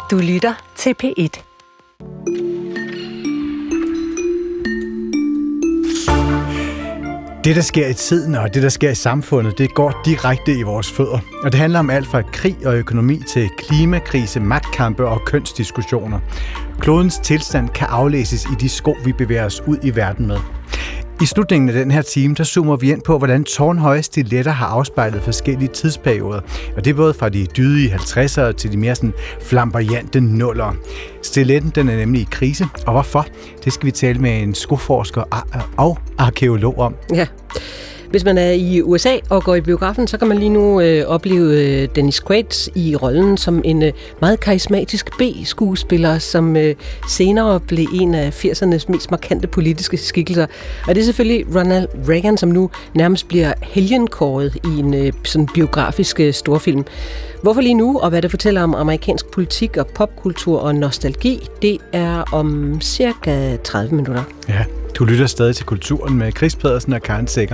Du lytter til P1. Det, der sker i tiden og det, der sker i samfundet, det går direkte i vores fødder. Og det handler om alt fra krig og økonomi til klimakrise, magtkampe og kønsdiskussioner. Klodens tilstand kan aflæses i de sko, vi bevæger os ud i verden med. I slutningen af den her time, der zoomer vi ind på, hvordan tårnhøje stiletter har afspejlet forskellige tidsperioder. Og det er både fra de dydige 50'ere til de mere sådan flamboyante 0'ere. Stiletten, den er nemlig i krise, og hvorfor? Det skal vi tale med en skoforsker og arkæolog om. Ja. Hvis man er i USA og går i biografen, så kan man lige nu opleve Dennis Quaid i rollen som en meget karismatisk B-skuespiller, som senere blev en af 80'ernes mest markante politiske skikkelser. Og det er selvfølgelig Ronald Reagan, som nu nærmest bliver helgenkåret i en sådan biografisk storfilm. Hvorfor lige nu, og hvad det fortæller om amerikansk politik og popkultur og nostalgi, det er om cirka 30 minutter. Ja, du lytter stadig til Kulturen med Chris Pedersen og Karen Sækker.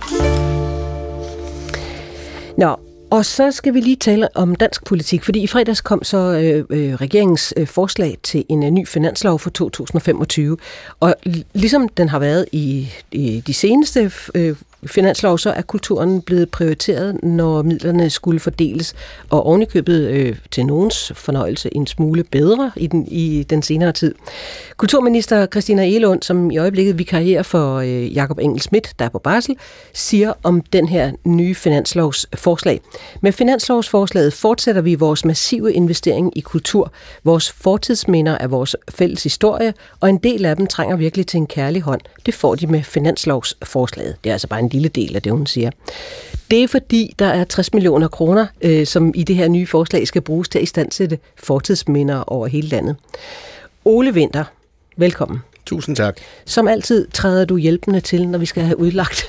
Nå, og så skal vi lige tale om dansk politik, fordi i fredags kom så regeringens forslag til en ny finanslov for 2025, og ligesom den har været i de seneste finanslov, så er kulturen blevet prioriteret, når midlerne skulle fordeles, og ovenikøbet til nogens fornøjelse en smule bedre i den senere tid. Kulturminister Christina Egelund, som i øjeblikket vikarierer for Jakob Engel-Schmidt, der er på barsel, siger om den her nye finanslovsforslag. Med finanslovsforslaget fortsætter vi vores massive investering i kultur. Vores fortidsminder er vores fælles historie, og en del af dem trænger virkelig til en kærlig hånd. Det får de med finanslovsforslaget. Det er altså bare en lille del af det, hun siger. Det er fordi, der er 60 millioner kroner, som i det her nye forslag skal bruges til at istandsætte fortidsminder over hele landet. Ole Winther, velkommen. Tusind tak. Som altid træder du hjælpende til, når vi skal have udlagt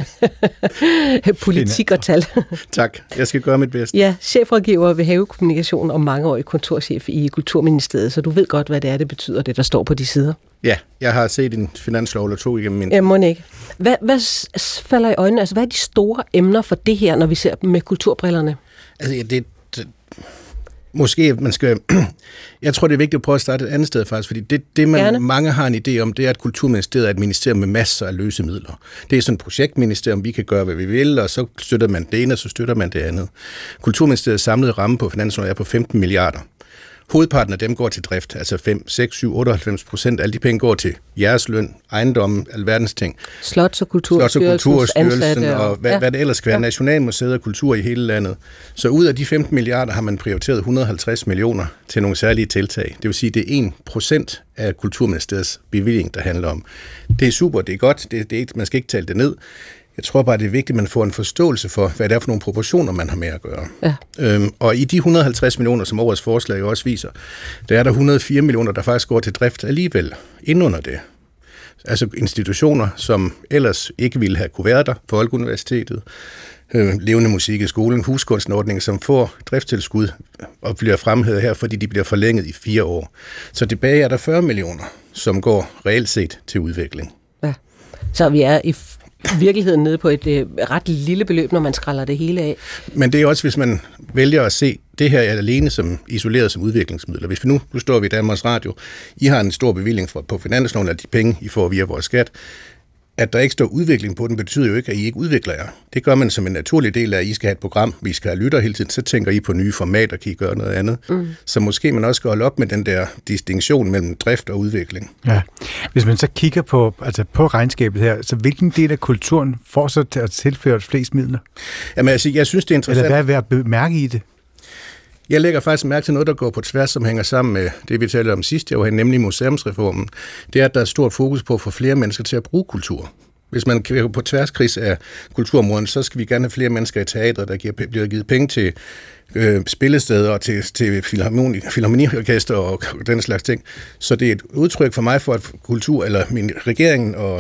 politik og tal. Tak. Jeg skal gøre mit bedste. Ja, chefrådgiver ved Havekommunikation og mangeårig kontorchef i Kulturministeriet, så du ved godt, hvad det er, det betyder, det der står på de sider. Ja, jeg har set en finanslov eller to igennem min... Ja, må ikke. Hvad falder i øjnene? Altså, hvad er de store emner for det her, når vi ser dem med kulturbrillerne? Altså, måske man skal... Jeg tror, det er vigtigt at prøve at starte et andet sted faktisk, fordi det mange har en idé om, det er, at Kulturministeriet er et ministerium med masser af løse midler. Det er sådan et projektministerium, vi kan gøre, hvad vi vil, og så støtter man det ene, og så støtter man det andet. Kulturministeriets samlede ramme på finansloven er på 15 milliarder. Hovedparten af dem går til drift, altså 5, 6, 7, 98%. Alle de penge går til jeres løn, ejendomme, alverdens ting. Slots- og Kulturstyrelsen og hvad det ellers skal være. Nationalmuseet og kultur i hele landet. Så ud af de 15 milliarder har man prioriteret 150 millioner til nogle særlige tiltag. Det vil sige, det er 1% af Kulturministeriets bevilling, der handler om. Det er super, det er godt, man skal ikke tale det ned. Jeg tror bare, det er vigtigt, at man får en forståelse for, hvad det er for nogle proportioner, man har med at gøre. Ja. Og i de 150 millioner, som årets forslag jo også viser, der er der 104 millioner, der faktisk går til drift alligevel, indunder det. Altså institutioner, som ellers ikke ville have kunne være der, Folkeuniversitetet, levende musik i skolen, huskunstnerordningen, som får driftstilskud og bliver fremhævet her, fordi de bliver forlænget i 4 år. Så tilbage er der 40 millioner, som går reelt set til udvikling. Ja. Så vi er i virkeligheden nede på et ret lille beløb, når man skræller det hele af. Men det er også, hvis man vælger at se det her alene som isoleret som udviklingsmidler. Hvis vi nu står vi i Danmarks Radio, I har en stor bevilling på finansloven af de penge, I får via vores skat. At der ikke står udvikling på den, betyder jo ikke, at I ikke udvikler jer. Det gør man som en naturlig del af, at I skal have et program, vi skal have lytter hele tiden, så tænker I på nye formater, kan I gøre noget andet. Så måske man også skal holde op med den der distinktion mellem drift og udvikling. Ja. Hvis man så kigger på regnskabet her, så hvilken del af kulturen får så til at tilføre flest midler? Jamen altså, jeg synes, det er interessant. Eller hvad er ved at bemærke i det? Jeg lægger faktisk mærke til noget, der går på tværs, som hænger sammen med det, vi talte om sidst, nemlig museumsreformen. Det er, at der er stort fokus på at få flere mennesker til at bruge kultur. Hvis man kigger på tværskrids af kulturområden, så skal vi gerne have flere mennesker i teatret, der bliver givet penge til spillesteder og til filharmoniorkester og den slags ting. Så det er et udtryk for mig for, at kultur, eller min regeringen og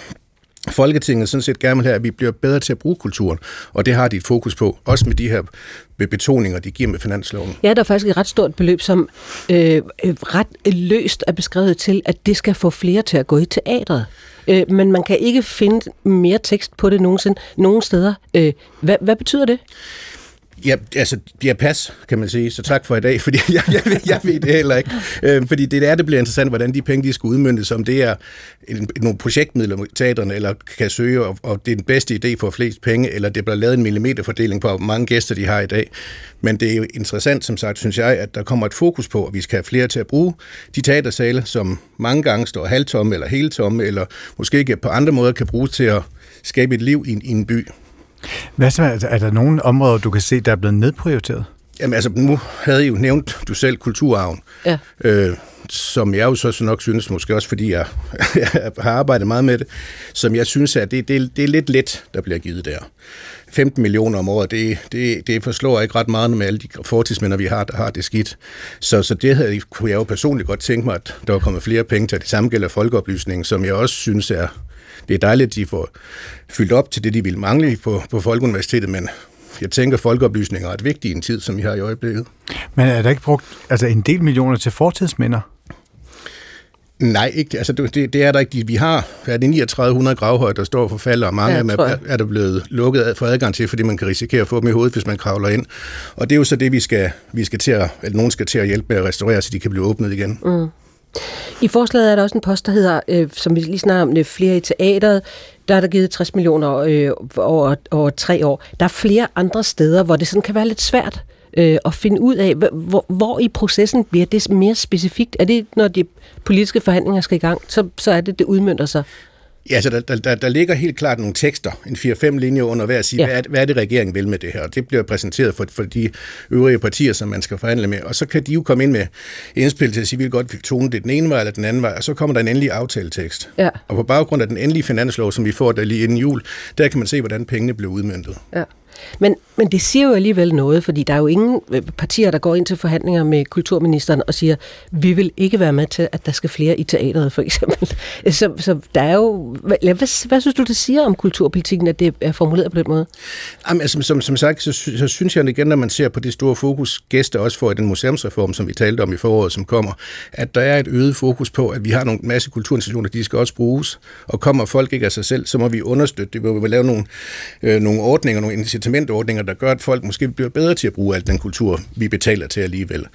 Folketinget sådan set gerne vil have, at vi bliver bedre til at bruge kulturen, og det har de et fokus på, også med de her betoninger, de giver med finansloven. Ja, der er faktisk et ret stort beløb, som ret løst er beskrevet til, at det skal få flere til at gå i teatret. Men man kan ikke finde mere tekst på det nogen steder. Hvad betyder det? Ja, altså, ja, pas, kan man sige. Så tak for i dag, fordi jeg ved det heller ikke. Fordi det bliver interessant, hvordan de penge, de skal udmøntes, om det er nogle projektmidler, teaterne eller kan søge, og det er den bedste idé for flest penge, eller det bliver lavet en millimeterfordeling på, hvor mange gæster de har i dag. Men det er jo interessant, som sagt, synes jeg, at der kommer et fokus på, at vi skal have flere til at bruge de teatersale, som mange gange står halvtomme eller helt tomme, eller måske ikke på andre måder kan bruges til at skabe et liv i en by. Hvad så, er der nogle områder, du kan se, der er blevet nedprioriteret? Jamen altså, nu havde I jo nævnt du selv kulturarven, som jeg jo så nok synes, måske også fordi jeg har arbejdet meget med det, som jeg synes, at det er lidt let, der bliver givet der. 15 millioner om året, det forslår ikke ret meget med alle de fortidsminder, vi har, der har det skidt. Så det kunne jeg jo personligt godt tænke mig, at der var kommet flere penge til. Det samme gælder folkeoplysningen, som jeg også synes det er dejligt, at de får fyldt op til det, de vil mangle på Folkeuniversitetet, men jeg tænker, at folkeoplysning er ret vigtig i en tid, som vi har i øjeblikket. Men er der ikke brugt en del millioner til fortidsminder? Nej, ikke. Altså, det er der ikke. Vi har 3900 gravhøje, der står for falder, og mange af dem er der blevet lukket for adgang til, fordi man kan risikere at få dem i hovedet, hvis man kravler ind. Og det er jo så det, vi skal til at, eller nogen skal til at hjælpe med at restaurere, så de kan blive åbnet igen. Mm. I forslaget er der også en post, der hedder, som vi lige snakker om, flere i teateret. Der er der givet 60 millioner over 3 år. Der er flere andre steder, hvor det sådan kan være lidt svært at finde ud af, hvor i processen bliver det mere specifikt. Er det, når de politiske forhandlinger skal i gang, så er det udmønter sig? Ja, altså der ligger helt klart nogle tekster, en 4-5 linjer under hver at sige, hvad er det regeringen vil med det her? Det bliver præsenteret for de øvrige partier, som man skal forhandle med, og så kan de jo komme ind med indspil til at sige, vi vil godt tone det den ene vej eller den anden vej, og så kommer der en endelig aftaletekst. Ja. Og på baggrund af den endelige finanslov, som vi får der lige inden jul, der kan man se, hvordan pengene bliver udmøntet. Ja. Men det siger jo alligevel noget, fordi der er jo ingen partier, der går ind til forhandlinger med kulturministeren og siger, vi vil ikke være med til, at der skal flere i teateret, for eksempel. Så der er jo... Hvad synes du, det siger om kulturpolitikken, at det er formuleret på den måde? Jamen, altså, som sagt, så synes jeg igen, når man ser på det store fokus, gæster også får i den museumsreform, som vi talte om i foråret, som kommer, at der er et øget fokus på, at vi har nogle masse kulturinstitutioner, de skal også bruges, og kommer folk ikke af sig selv, så må vi understøtte det. Vi vil lave nogle ordninger, nogle incitamentordninger, der gør, at folk måske bliver bedre til at bruge al den kultur, vi betaler til alligevel.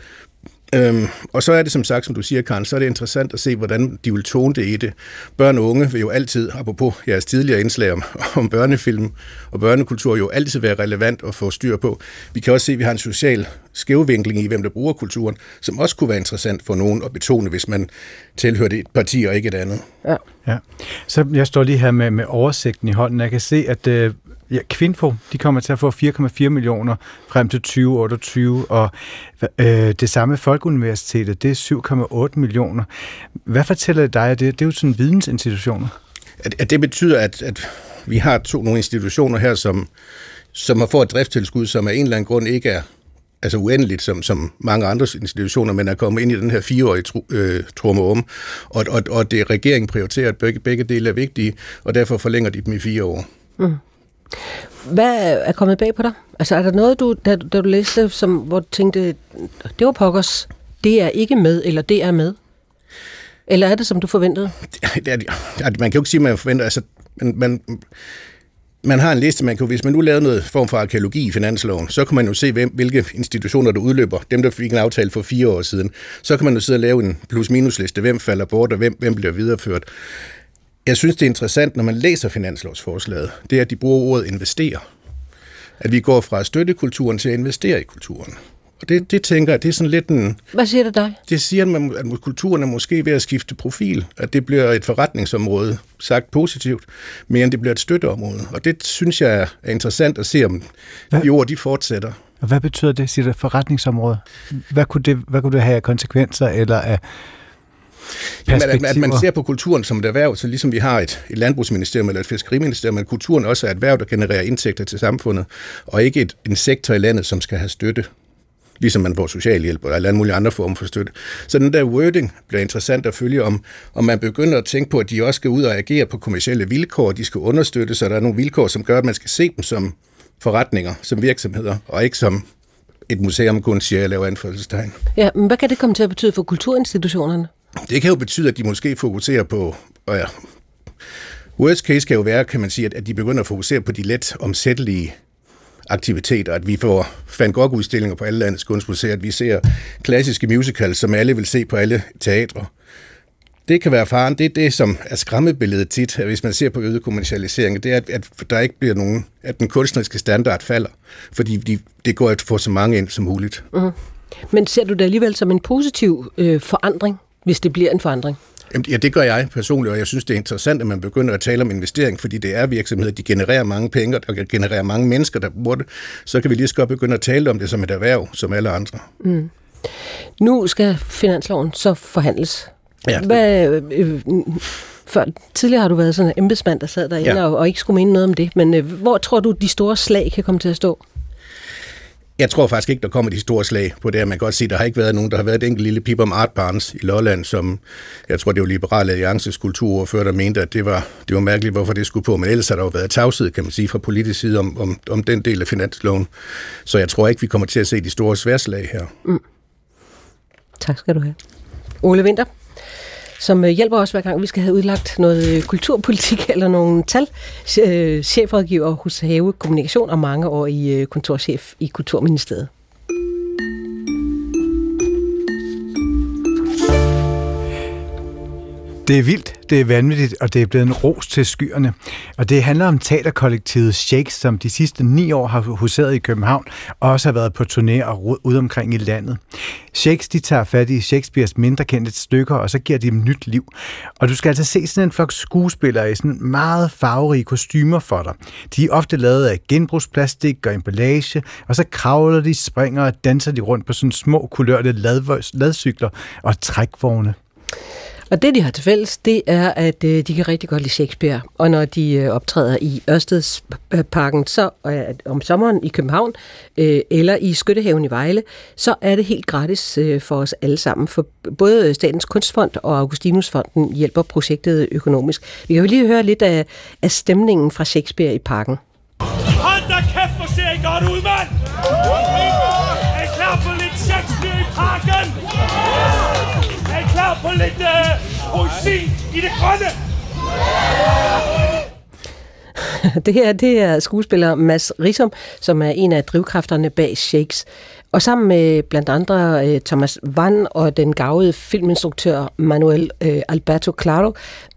Og så er det som sagt, som du siger, Karen, så er det interessant at se, hvordan de vil tone det i det. Børn og unge vil jo altid, apropos jeres tidligere indslag om børnefilm og børnekultur, jo altid være relevant at få styr på. Vi kan også se, at vi har en social skævvinkling i, hvem der bruger kulturen, som også kunne være interessant for nogen at betone, hvis man tilhørte et parti og ikke et andet. Ja. Så jeg står lige her med oversigten i hånden. Jeg kan se, at Kvinfo, de kommer til at få 4,4 millioner frem til 2028, og det samme Folkeuniversitetet, det er 7,8 millioner. Hvad fortæller det dig? Det er jo sådan vidensinstitutioner. At det betyder, at vi har nogle institutioner her, som har fået et driftstilskud, som af en eller anden grund ikke er altså uendeligt, som mange andre institutioner, men er kommet ind i den her 4-årige trummerum, og det regeringen prioriterer, at begge dele er vigtige, og derfor forlænger de dem i 4 år. Mm. Hvad er kommet bag på dig? Altså er der noget, da du læste, hvor du tænkte, det var pokkers, det er ikke med, eller det er med? Eller er det, som du forventede? Man kan jo ikke sige, at man forventer. Altså, man har en liste, hvis man nu lavede noget form for arkæologi i finansloven, så kan man jo se, hvilke institutioner, der udløber. Dem, der fik en aftale for 4 år siden. Så kan man jo sidde og lave en plus-minus-liste. Hvem falder bort, og hvem bliver videreført? Jeg synes, det er interessant, når man læser finanslovsforslaget, det er, at de bruger ordet investere. At vi går fra støttekulturen til at investere i kulturen. Og det tænker jeg, det er sådan lidt en... Hvad siger det dig? Det siger, at kulturen er måske ved at skifte profil. At det bliver et forretningsområde, sagt positivt, mere end det bliver et støtteområde. Og det synes jeg er interessant at se, om de ord, de fortsætter. Og hvad betyder det, siger det, forretningsområde? Hvad kunne det have af konsekvenser, eller af... At man ser på kulturen som et erhverv, så ligesom vi har et landbrugsministerium eller et fiskeriministerium, men kulturen også er et erhverv, der genererer indtægter til samfundet, og ikke en sektor i landet, som skal have støtte, ligesom man får socialhjælp eller alle mulige andre former for støtte. Så den der wording bliver interessant at følge, om man begynder at tænke på, at de også skal ud og agere på kommercielle vilkår, de skal understøtte, så der er nogle vilkår, som gør, at man skal se dem som forretninger, som virksomheder, og ikke som et museum kun siger, at lave anførselstegn. Ja, men hvad kan det komme til at betyde for kulturinstitutionerne? Det kan jo betyde, at de måske fokuserer på, worst case kan jo være, kan man sige, at de begynder at fokusere på de let omsættelige aktiviteter, at vi får Van Gogh-udstillinger på alle landets kunstmuseer, at vi ser klassiske musicals, som alle vil se på alle teatre. Det kan være faren. Det er det, som er skræmmebilledet tit, hvis man ser på øget kommercialisering. Det er, at der ikke bliver nogen, at den kunstneriske standard falder, fordi det går at få så mange ind som muligt. Mm. Men ser du det alligevel som en positiv forandring, hvis det bliver en forandring? Ja, det gør jeg personligt, og jeg synes, det er interessant, at man begynder at tale om investering, fordi det er virksomheder, de genererer mange penge, og genererer mange mennesker, der bruger det. Så kan vi lige så godt begynde at tale om det som et erhverv, som alle andre. Mm. Nu skal finansloven så forhandles. Ja. Tidligere har du været sådan en embedsmand, der sad derinde og ikke skulle mene noget om det, men hvor tror du, de store slag kan komme til at stå? Jeg tror faktisk ikke, der kommer de store slag på det. Man kan godt sige, der har ikke været nogen. Der har været et enkelt lille pip om Art Barnes i Lolland, som jeg tror, det var Liberal Alliances kulturordfører, der mente, at det var mærkeligt, hvorfor det skulle på. Men ellers har der jo været tavshed, kan man sige, fra politisk side om den del af finansloven. Så jeg tror ikke, vi kommer til at se de store sværslag her. Mm. Tak skal du have. Ole Winther, som hjælper os hver gang, vi skal have udlagt noget kulturpolitik eller nogle tal. Chefrådgiver hos Have Kommunikation og mange år i kontorchef i Kulturministeriet. Det er vildt, det er vanvittigt, og det er blevet en ros til skyerne. Og det handler om teaterkollektivet Shakes, som de sidste 9 år har huseret i København, og også har været på turné og ude omkring i landet. Shakes, de tager fat i Shakespeares mindre kendte stykker, og så giver de dem nyt liv. Og du skal altså se sådan en flok skuespillere i sådan meget farverige kostymer for dig. De er ofte lavet af genbrugsplastik og emballage, og så kravler de, springer og danser de rundt på sådan små kulørte ladcykler og trækvogne. Og det, de har til fælles, det er, at de kan rigtig godt lide Shakespeare. Og når de optræder i Ørstedsparken så om sommeren i København, eller i Skyttehaven i Vejle, så er det helt gratis for os alle sammen. For både Statens Kunstfond og Augustinusfonden hjælper projektet økonomisk. Vi kan jo lige høre lidt af stemningen fra Shakespeare i parken. Hold da kæft, hvor ser I godt ud, mand! Er I klar på lidt Shakespeare i parken? Er I klar på lidt poesi i det grønne? Det her, det er skuespiller Mads Risum, som er en af drivkræfterne bag Shakes. Og sammen med blandt andre Thomas Wann og den gavede filminstruktør Manuel Alberto Claro,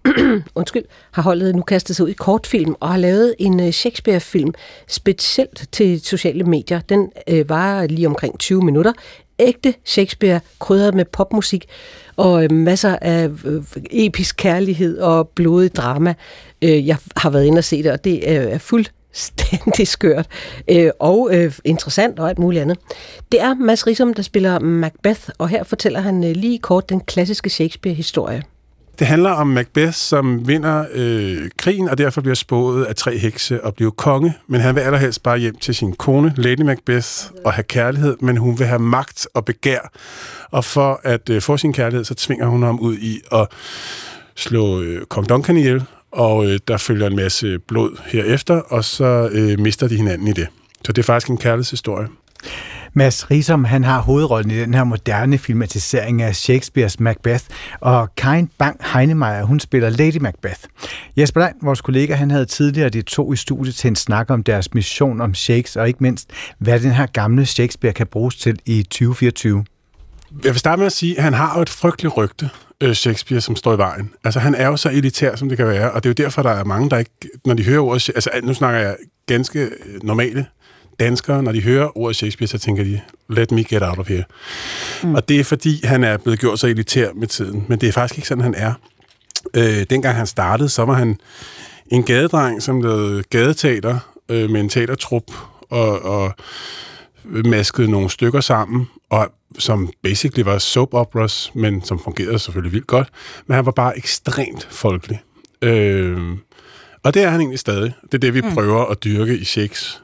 har holdet nu kastet sig ud i kortfilm og har lavet en Shakespeare-film specielt til sociale medier. Den varer lige omkring 20 minutter. Ægte Shakespeare krydret med popmusik og masser af episk kærlighed og blodig drama. Jeg har været inde og se det, og det er fuldstændig skørt og interessant og alt muligt andet. Det er Mads Risum, der spiller Macbeth, og her fortæller han lige kort den klassiske Shakespeare-historie. Det handler om Macbeth, som vinder krigen, og derfor bliver spået af 3 hekse og bliver konge. Men han vil allerhelst bare hjem til sin kone, Lady Macbeth, og have kærlighed, men hun vil have magt og begær. Og for at få sin kærlighed, så tvinger hun ham ud i at slå kong Duncan ihjel, og der følger en masse blod herefter, og så mister de hinanden i det. Så det er faktisk en kærlighedshistorie. Mads Risum, han har hovedrollen i den her moderne filmatisering af Shakespeares Macbeth, og Karin Bang Heinemeier, hun spiller Lady Macbeth. Jesper Lein, vores kollega, han havde tidligere de 2 i studiet til en snak om deres mission om Shakes, og ikke mindst, hvad den her gamle Shakespeare kan bruges til i 2024. Jeg vil starte med at sige, at han har jo et frygteligt rygte, Shakespeare, som står i vejen. Altså, han er jo så elitær, som det kan være, og det er jo derfor, der er mange, der ikke, når de hører ordet, altså nu snakker jeg ganske normale danskere, når de hører ordet Shakespeare, så tænker de, let me get out of here. Mm. Og det er fordi, han er blevet gjort så elitær med tiden, men det er faktisk ikke sådan, han er. Dengang han startede, så var han en gadedreng, som lavede gadeteater med en teatertrup, og maskede nogle stykker sammen, og som basically var soap operas, men som fungerede selvfølgelig vildt godt, men han var bare ekstremt folkelig. Og det er han egentlig stadig. Det er det, vi prøver at dyrke i Shakes.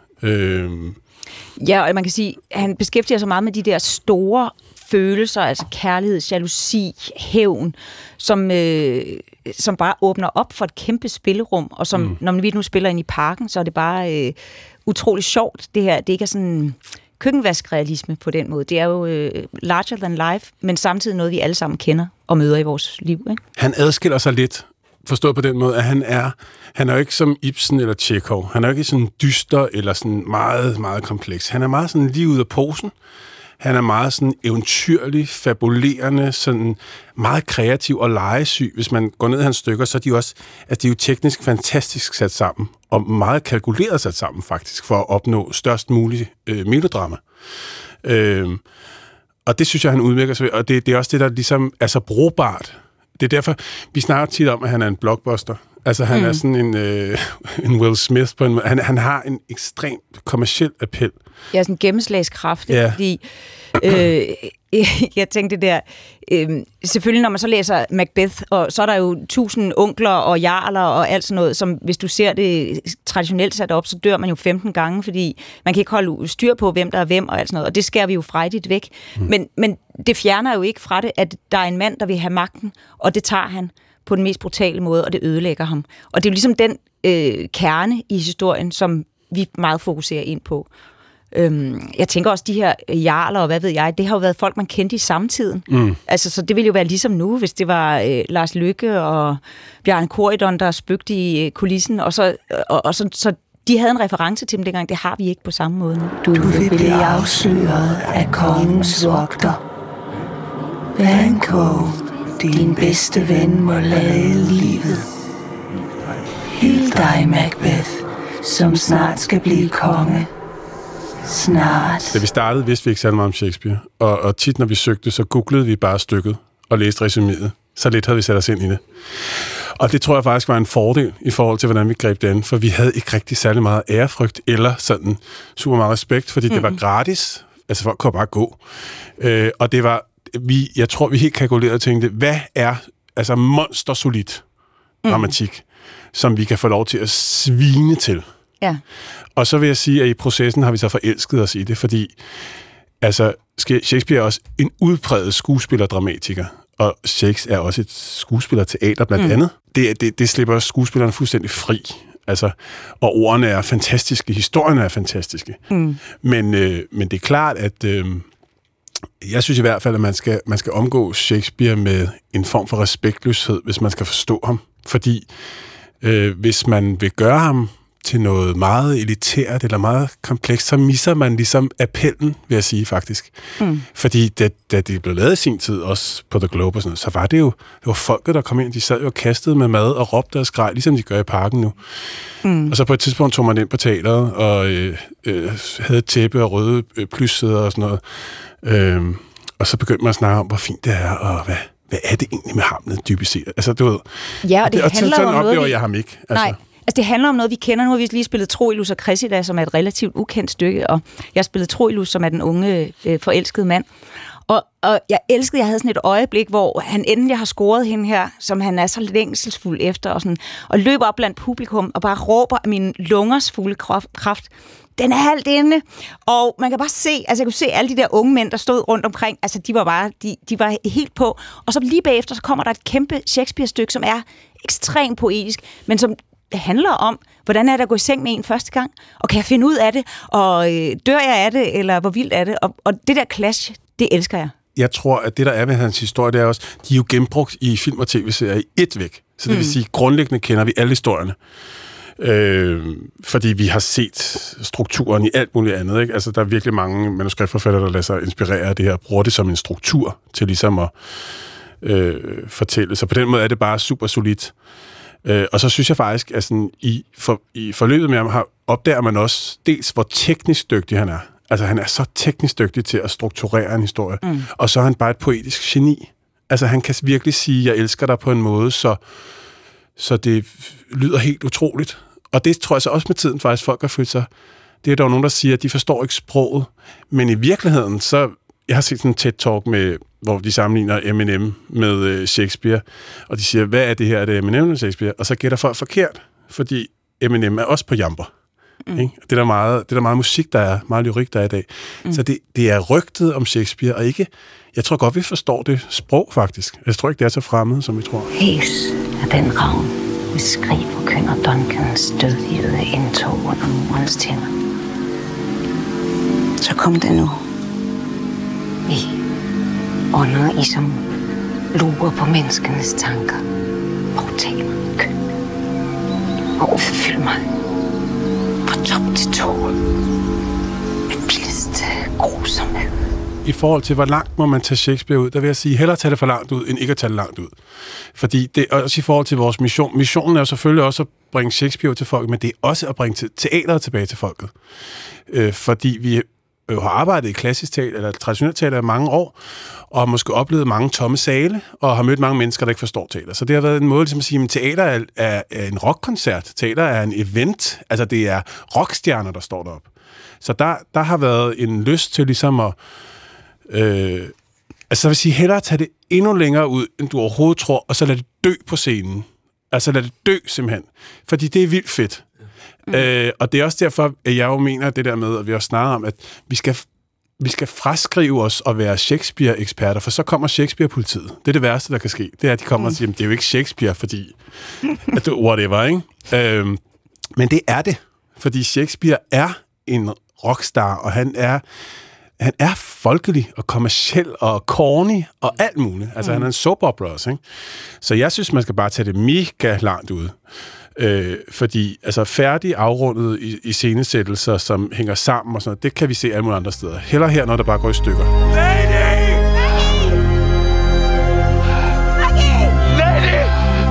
Ja, og man kan sige, at han beskæftiger sig meget med de der store følelser, altså kærlighed, jalousi, hævn, som bare åbner op for et kæmpe spillerum, og som, når vi nu spiller ind i parken, så er det bare utrolig sjovt, det her. Det ikke er sådan køkkenvaskrealisme på den måde. Det er jo larger than life, men samtidig noget, vi alle sammen kender og møder i vores liv. Ikke? Han adskiller sig lidt forstået på den måde, at han er jo ikke som Ibsen eller Tjekhov. Han er jo ikke sådan dyster eller sådan meget, meget kompleks. Han er meget sådan lige ud af posen. Han er meget sådan eventyrlig, fabulerende, sådan meget kreativ og legesyg. Hvis man går ned i hans stykker, så er de også, altså de er jo teknisk fantastisk sat sammen, og meget kalkuleret sat sammen faktisk, for at opnå størst mulig melodrama. Og det synes jeg, han udmærker sig ved, og det er også det, der ligesom er så brugbart. Det er derfor, vi snakker tit om, at han er en blockbuster. Altså, han er sådan en Will Smith på en måde. Han har en ekstrem kommerciel appel. Ja, sådan en gennemslagskraft, fordi jeg tænkte der, selvfølgelig når man så læser Macbeth, og så er der jo 1000 onkler og jarler og alt sådan noget, som hvis du ser det traditionelt sat op, så dør man jo 15 gange, fordi man kan ikke holde styr på, hvem der er hvem og alt sådan noget, og det skærer vi jo frejdigt væk. Men det fjerner jo ikke fra det, at der er en mand, der vil have magten, og det tager han på den mest brutale måde, og det ødelægger ham. Og det er jo ligesom den kerne i historien, som vi meget fokuserer ind på. Jeg tænker også, de her jarler og hvad ved jeg, det har jo været folk, man kendte i samtiden. Altså, så det ville jo være ligesom nu, hvis det var Lars Løkke og Bjarne Corydon, der spøgte i kulissen, og så de havde en reference til dem dengang. Det har vi ikke på samme måde nu. Du vil blive afsløret af kongens vogter. Vær en kog, din bedste ven må lade livet. Hild dig, Macbeth, som snart skal blive konge. Snart. Da vi startede, vidste vi ikke særlig meget om Shakespeare. Og tit, når vi søgte, så googlede vi bare stykket og læste resuméet. Så lidt havde vi sat os ind i det. Og det tror jeg faktisk var en fordel i forhold til, hvordan vi greb det an. For vi havde ikke rigtig særlig meget ærefrygt eller sådan super meget respekt, fordi det var gratis. Altså folk kunne bare gå. Og det var, jeg tror, vi helt kalkulerede og tænkte, hvad er altså monstersolidt dramatik, som vi kan få lov til at svine til. Ja. Og så vil jeg sige, at i processen har vi så forelsket os i det, fordi altså, Shakespeare er også en udpræget skuespiller-dramatiker, og Shakespeare er også et skuespiller-teater blandt andet. Det slipper skuespillerne fuldstændig fri. Altså, og ordene er fantastiske, historierne er fantastiske. Men det er klart, at jeg synes i hvert fald, at man skal omgå Shakespeare med en form for respektløshed, hvis man skal forstå ham. Fordi hvis man vil gøre ham til noget meget elitært eller meget komplekst, så misser man ligesom appellen, vil jeg sige faktisk. Fordi da det blev lavet i sin tid, også på The Globe og sådan noget, så var det var folket, der kom ind, de sad jo og kastede med mad og råbte og skreg, ligesom de gør i parken nu. Og så på et tidspunkt tog man ind på teateret og havde tæppe og røde plyssæder og sådan noget. Og så begyndte man at snakke om, hvor fint det er, og hvad er det egentlig med Hamlet dybest set? Altså, du ved, ja, og det handler sådan om noget, oplever jeg ham ikke. Altså. Nej. Altså, det handler om noget, vi kender. Nu har vi lige spillet Troilus og Cressida, som er et relativt ukendt stykke, og jeg har spillet Troilus, som er den unge, forelskede mand. Og jeg elskede, jeg havde sådan et øjeblik, hvor han endelig har scoret hende her, som han er så længselsfuld efter, og løber op blandt publikum og bare råber af min lungers fulde kraft. Den er halvt inde, og man kan bare se, altså jeg kunne se alle de der unge mænd, der stod rundt omkring, altså de var bare, de var helt på. Og så lige bagefter, så kommer der et kæmpe Shakespeare-stykke, som er ekstremt poetisk, men som handler om, hvordan er det at gå i seng med en første gang, og kan jeg finde ud af det, og dør jeg af det, eller hvor vildt er det, og det der clash, det elsker jeg. Jeg tror, at det, der er ved hans historie, det er også, de er jo gennembrugt i film og tv-serier i ét væk. Så det vil sige, grundlæggende kender vi alle historierne. Fordi vi har set strukturen i alt muligt andet. Ikke? Altså, der er virkelig mange manuskriptforfattere, der lader sig inspirere af det her, bruger det som en struktur til ligesom at fortælle. Så på den måde er det bare super solidt. Og så synes jeg faktisk, at sådan, i forløbet med ham opdager man også dels, hvor teknisk dygtig han er. Altså, han er så teknisk dygtig til at strukturere en historie. Og så er han bare et poetisk geni. Altså, han kan virkelig sige, jeg elsker dig på en måde, så det lyder helt utroligt. Og det tror jeg så også med tiden faktisk, folk har følt sig. Det er der jo nogen, der siger, at de forstår ikke sproget. Men i virkeligheden, så jeg har set sådan en TED-talk med, hvor de sammenligner Eminem med Shakespeare, og de siger, hvad er det her? Er det Eminem med Shakespeare? Og så gætter folk forkert, fordi Eminem er også på jamper. Ikke? Det er der meget musik, der er, meget lyrik, der er i dag. Så det er rygtet om Shakespeare, og ikke, jeg tror godt, vi forstår det sprog, faktisk. Jeg tror ikke, det er så fremmed, som vi tror. Hæs er den ravn, hvis skrig forkynder Duncans dødhjede indtog under murens tænder. Så kom det nu. Vi ånder I som lurer på menneskenes tanker. Portaler, Overfyld mig fra top til tå med blidste grusomhed. I forhold til, hvor langt må man tage Shakespeare ud, der vil jeg sige, hellere tage det for langt ud, end ikke at tage det langt ud. Fordi det er også i forhold til vores mission. Missionen er jo selvfølgelig også at bringe Shakespeare til folket, men det er også at bringe teateret tilbage til folket. Fordi vi har arbejdet i klassisk teater, eller traditionelt teater i mange år, og har måske oplevet mange tomme sale, og har mødt mange mennesker, der ikke forstår teater. Så det har været en måde ligesom at sige, at teater er en rockkoncert, teater er en event, altså det er rockstjerner, der står deroppe. Så der har været en lyst til ligesom at altså jeg vil sige, hellere tage det endnu længere ud, end du overhovedet tror, og så lad det dø på scenen. Altså lad det dø simpelthen. Fordi det er vildt fedt. Og det er også derfor, at jeg jo mener det der med, at vi også snakker om, at vi skal fraskrive os og være Shakespeare-eksperter, for så kommer Shakespeare-politiet. Det er det værste, der kan ske. Det er, at de kommer og siger, det er jo ikke Shakespeare, fordi at whatever, ikke? Men det er det. Fordi Shakespeare er en rockstar, og han er folkelig og kommerciel og corny og alt muligt. Altså, han er en soap opera også, ikke? Så jeg synes, man skal bare tage det mega langt ud. Fordi altså, færdige afrundede i scenesættelser, som hænger sammen og sådan noget, det kan vi se alle mulige andre steder. Heller her, når der bare går i stykker. Lady! Lady!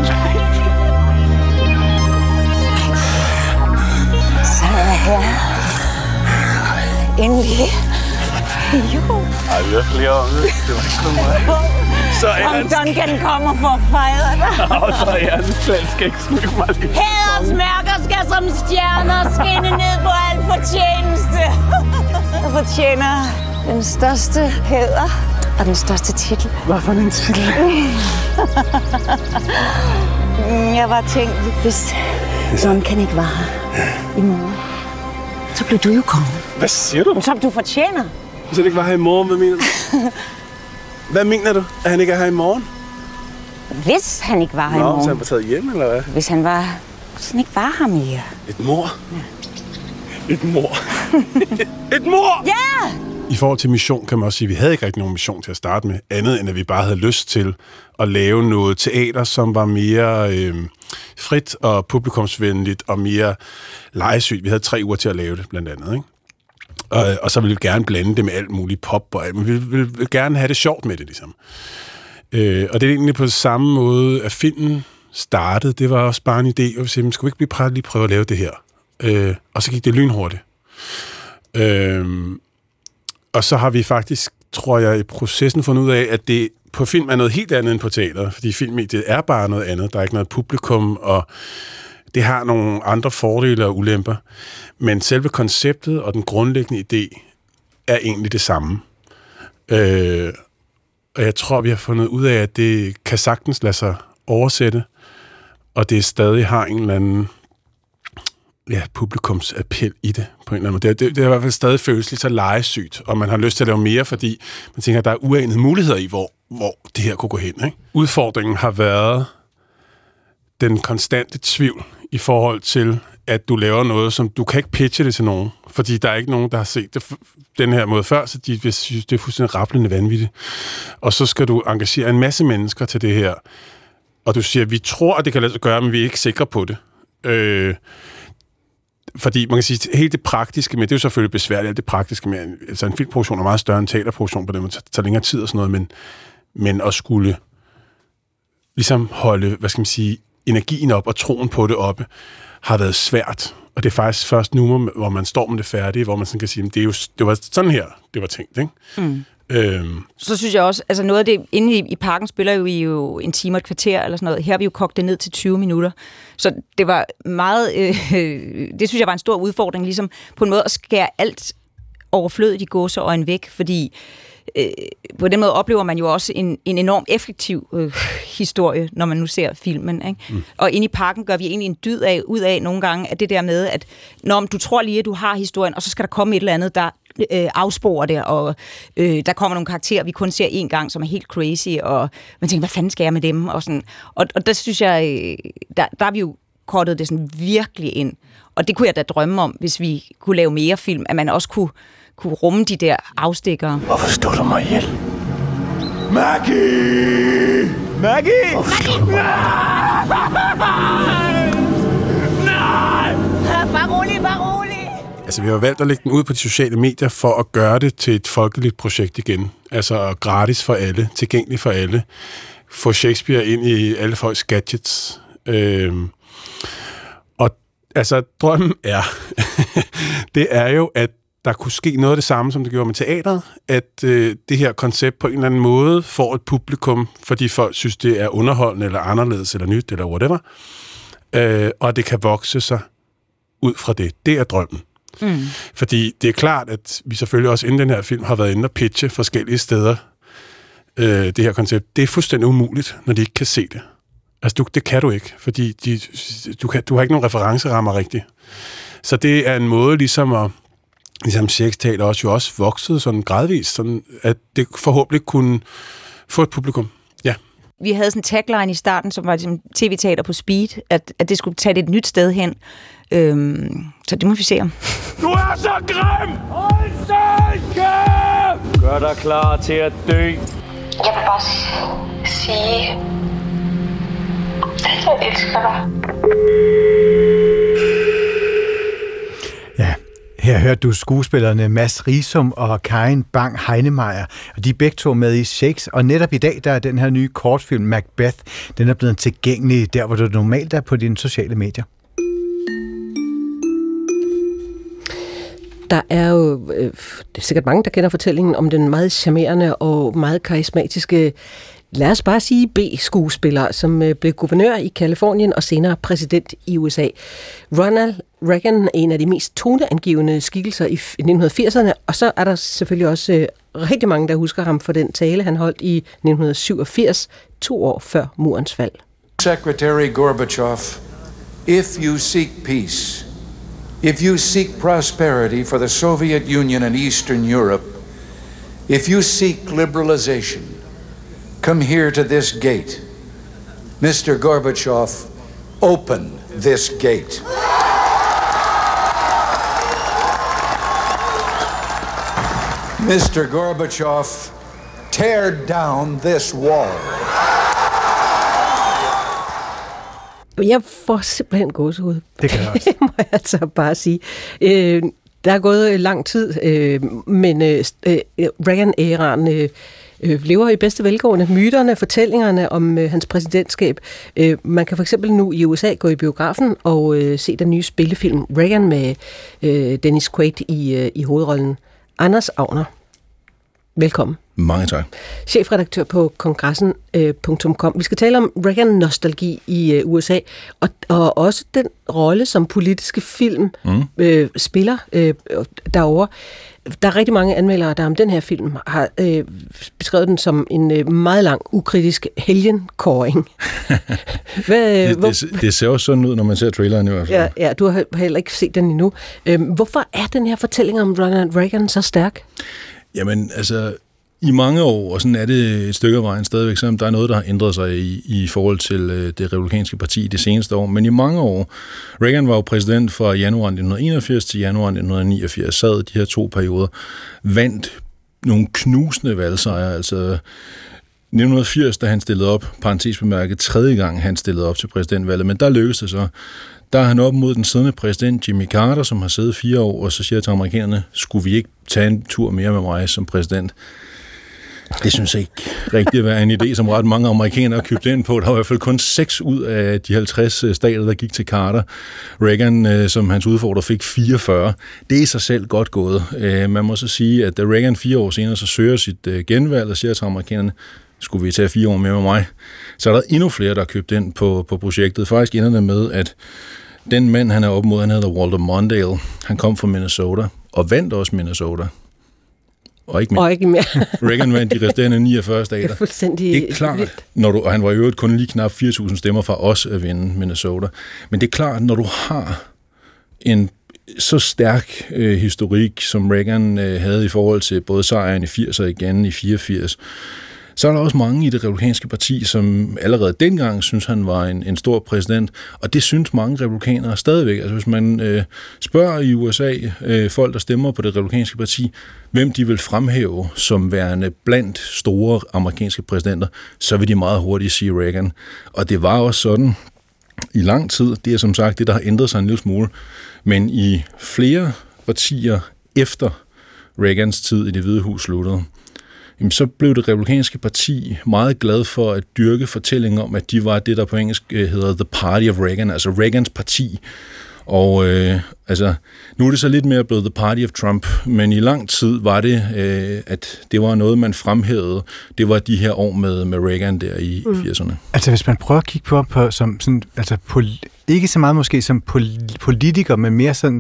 Så er jeg her. Endelig. Jo. Ej, vi har flere om det. Det var ikke kun mig. Så er Om Duncan kommer for at fejre dig. Og så er jeg skal ikke smykke mig lige. Hæders mærker skal som stjerner skinne ned på al fortjeneste. Jeg fortjener den største hæder og den største titel. Hvad for en titel? Jeg var tænkt, hvis Duncan ikke var her i morgen, så blev du jo konge. Hvad siger du? Som du fortjener. Hvis han ikke var her i morgen, hvad mener du? Hvad mener du? At han ikke er her i morgen? Hvis han ikke var her i Nå, morgen. så han var taget hjem, eller hvad? Hvis han ikke var her mere. Et mor? Ja. Et mor? Et mor! Ja! I forhold til mission kan man også sige, at vi havde ikke rigtig nogen mission til at starte med, andet end at vi bare havde lyst til at lave noget teater, som var mere frit og publikumsvenligt og mere legesygt. Vi havde 3 uger til at lave det, blandt andet, ikke? Og så ville vi gerne blande det med alt muligt pop, og vi ville gerne have det sjovt med det, ligesom. Og det er egentlig på samme måde, at filmen startede. Det var også bare en idé, og vi sagde, skulle vi ikke lige prøve at lave det her? Og så gik det lynhurtigt. Og så har vi faktisk, tror jeg, i processen fundet ud af, at det på film er noget helt andet end på teater, fordi filmmediet er bare noget andet. Der er ikke noget publikum, og det har nogle andre fordele og ulemper. Men selve konceptet og den grundlæggende idé er egentlig det samme. Og jeg tror, vi har fundet ud af, at det kan sagtens lade sig oversætte, og det stadig har en eller anden publikumsappel i det, på en eller anden måde. Det er i hvert fald stadig føles lidt så legesygt, og man har lyst til at lave mere, fordi man tænker, at der er uanede muligheder i, hvor det her kunne gå hen, ikke? Udfordringen har været den konstante tvivl i forhold til, at du laver noget, som du kan ikke pitche det til nogen, fordi der er ikke nogen, der har set det den her måde før, så de vil synes, det er fuldstændig rablende vanvittigt. Og så skal du engagere en masse mennesker til det her, og du siger, vi tror, at det kan lade sig gøre, men vi er ikke sikre på det. Fordi man kan sige, helt det praktiske med, det er jo selvfølgelig besværligt, alt det praktiske med, altså en filmproduktion er meget større end teaterproduktion på den, det tager længere tid og sådan noget, men at skulle ligesom holde, hvad skal man sige, energien op og troen på det oppe, har været svært. Og det er faktisk først nu, hvor man står med det færdige, hvor man sådan kan sige, det var sådan her, det var tænkt, ikke? Så synes jeg også, altså noget af det, inde i parken spiller vi jo en time og et kvarter eller sådan noget. Her har vi jo kogt det ned til 20 minutter. Så det var meget, det synes jeg var en stor udfordring, ligesom på en måde at skære alt overflødigt i gåseøjne væk, fordi på den måde oplever man jo også en enormt effektiv historie, når man nu ser filmen, ikke? Og inde i parken gør vi egentlig en dyd ud af nogle gange, at det der med, at når du tror lige, at du har historien, og så skal der komme et eller andet, der afsporer det, og der kommer nogle karakterer, vi kun ser én gang, som er helt crazy, og man tænker, hvad fanden skal jeg med dem? Og, sådan. Og der synes jeg, der har vi jo kortet det sådan virkelig ind. Og det kunne jeg da drømme om, hvis vi kunne lave mere film, at man også kunne rumme de der afstikkere. Hvorfor stod du mig ihjel? Maggie! Maggie! Nej! Altså, vi har valgt at lægge den ud på de sociale medier for at gøre det til et folkeligt projekt igen. Altså gratis for alle, tilgængeligt for alle. Få Shakespeare ind i alle folks gadgets. Og altså, drømmen er, det er jo, at der kunne ske noget af det samme, som det gjorde med teateret, at det her koncept på en eller anden måde får et publikum, fordi folk synes, det er underholdende, eller anderledes, eller nyt, eller whatever. Og det kan vokse sig ud fra det. Det er drømmen. Mm. Fordi det er klart, at vi selvfølgelig også inden den her film har været inde og pitche forskellige steder det her koncept. Det er fuldstændig umuligt, når de ikke kan se det. Altså, det kan du ikke, fordi du har ikke nogen referencerammer rigtigt. Så det er en måde ligesom Shakespeare også voksede sådan gradvist, sådan at det forhåbentlig kunne få et publikum. Ja. Vi havde sådan en tagline i starten, som var ligesom tv-teater på speed, at det skulle tage det et nyt sted hen. Så det må vi se om. Du er så grim! Hold så kæft! Gør dig klar til at dø. Jeg vil bare sige, at jeg elsker dig. Ja, her hørte du skuespillerne Mads Risum og Karin Bang Heinemeier, og de er begge to med i Shakes, og netop i dag, der er den her nye kortfilm Macbeth, den er blevet tilgængelig der, hvor du normalt er på dine sociale medier. Der er jo det er sikkert mange, der kender fortællingen om den meget charmerende og meget karismatiske, lad os bare sige B-skuespiller, som blev guvernør i Californien og senere præsident i USA. Ronald Reagan, en af de mest toneangivende skikkelser i 1980'erne, og så er der selvfølgelig også rigtig mange, der husker ham for den tale, han holdt i 1987, 2 år før murens fald. Secretary Gorbachev, if you seek peace, if you seek prosperity for the Soviet Union and Eastern Europe, if you seek liberalization, come here to this gate. Mr. Gorbachev, open this gate. Mr. Gorbachev, tear down this wall. Jeg får simpelthen gåsehud. Det kan jeg også. Det må jeg altså bare sige. Der er gået lang tid, men Reagan-æraen lever i bedste velgående. Myterne, fortællingerne om hans præsidentskab. Man kan for eksempel nu i USA gå i biografen og se den nye spillefilm Reagan med Dennis Quaid i hovedrollen. Anders Agner, velkommen. Mange tak. Chefredaktør på kongressen.com. Vi skal tale om Reagan-nostalgi i USA, og også den rolle, som politiske film spiller derovre. Der er rigtig mange anmeldere, der om den her film har beskrevet den som en meget lang, ukritisk helgenkåring. Det ser også sådan ud, når man ser traileren i hvert fald. Ja, du har heller ikke set den endnu. Hvorfor er den her fortælling om Ronald Reagan så stærk? Jamen, altså, i mange år, og sådan er det et stykke af vejen stadigvæk, selvom der er noget, der har ændret sig i forhold til det republikanske parti det seneste år. Men i mange år, Reagan var jo præsident fra januar 1981 til januar 1989, sad de her 2 perioder, vandt nogle knusende valgsejre, altså 1980, da han stillede op, parentes bemærket, 3. gang han stillede op til præsidentvalget, men der lykkedes det så. Der er han op mod den siddende præsident Jimmy Carter, som har siddet 4 år, og så siger til amerikanerne, skulle vi ikke tage en tur mere med mig som præsident? Det synes jeg ikke rigtig at være en idé, som ret mange amerikanere købte ind på. Der var i hvert fald kun 6 ud af de 50 stater, der gik til Carter. Reagan, som hans udfordrer, fik 44. Det er i sig selv godt gået. Man må så sige, at da Reagan 4 år senere så søger sit genvalg og siger til amerikanerne, skulle vi tage 4 år mere med mig, så er der endnu flere, der har købt ind på projektet. Faktisk ender det med, at den mand, han er op mod, han hedder Walter Mondale. Han kom fra Minnesota og vandt også Minnesota. Og ikke mere. Reagan vandt de resterende 49 stater. Det er klart, og han var i øvrigt kun lige knap 4.000 stemmer fra os at vinde Minnesota. Men det er klart, når du har en så stærk historik, som Reagan havde i forhold til både sejren i 80'erne og igen i 84, så er der også mange i det republikanske parti, som allerede dengang synes, han var en stor præsident, og det synes mange republikanere stadigvæk. Altså hvis man spørger i USA folk, der stemmer på det republikanske parti, hvem de vil fremhæve som værende blandt store amerikanske præsidenter, så vil de meget hurtigt sige Reagan. Og det var også sådan, i lang tid. Det er som sagt det, der har ændret sig en lille smule. Men i flere årtier efter Reagans tid i Det Hvide Hus sluttede, så blev det republikanske parti meget glad for at dyrke fortællinger om, at de var det, der på engelsk hedder The Party of Reagan, altså Reagans parti. Og nu er det så lidt mere blevet The Party of Trump, men i lang tid var det, at det var noget, man fremhævede. Det var de her år med Reagan der i 80'erne. Altså hvis man prøver at kigge på som sådan, altså ikke så meget måske som politiker, men mere sådan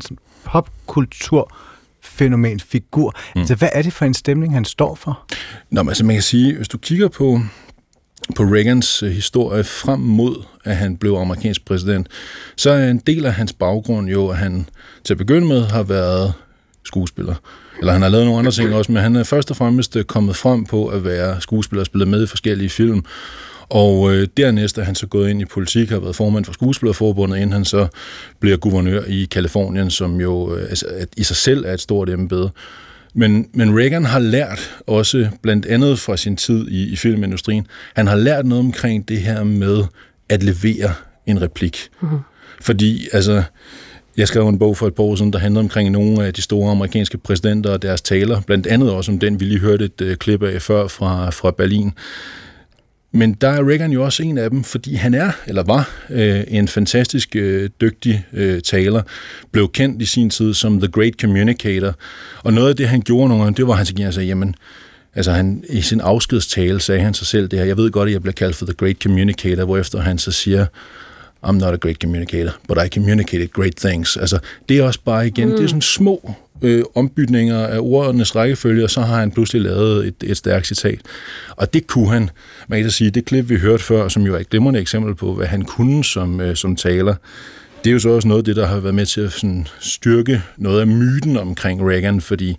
popkulturfænomen, figur. Altså hvad er det for en stemning, han står for? Nå, men altså man kan sige, hvis du kigger på Reagans historie frem mod, at han blev amerikansk præsident, så er en del af hans baggrund jo, at han til at begynde med har været skuespiller. Eller han har lavet nogle andre ting også, men han er først og fremmest kommet frem på at være skuespiller og spillet med i forskellige film. Og dernæst er han så gået ind i politik, har været formand for Skuespillerforbundet, inden han så bliver guvernør i Kalifornien, som jo i sig selv er et stort embede. Men Reagan har lært også, blandt andet fra sin tid i filmindustrien, han har lært noget omkring det her med at levere en replik. Mm-hmm. Fordi, jeg skrev en bog for et par år siden, der handlede omkring nogle af de store amerikanske præsidenter og deres taler, blandt andet også om den, vi lige hørte et klip af før fra Berlin. Men der er Reagan jo også en af dem, fordi han var en fantastisk dygtig taler, blev kendt i sin tid som The Great Communicator, og noget af det, han gjorde nogle gange, det var, han sagde, han i sin afskedstale sagde han sig selv det her, jeg ved godt, at jeg bliver kaldt for The Great Communicator, hvorefter han så siger, I'm not a great communicator, but I communicated great things. Altså, det er også bare igen, det er sådan små ombytninger af ordenes rækkefølge, og så har han pludselig lavet et stærkt citat. Og det kunne han, man kan sige, det klip, vi hørte før, som jo er et glimrende eksempel på, hvad han kunne som taler, det er jo så også noget af det, der har været med til at sådan, styrke noget af myten omkring Reagan, fordi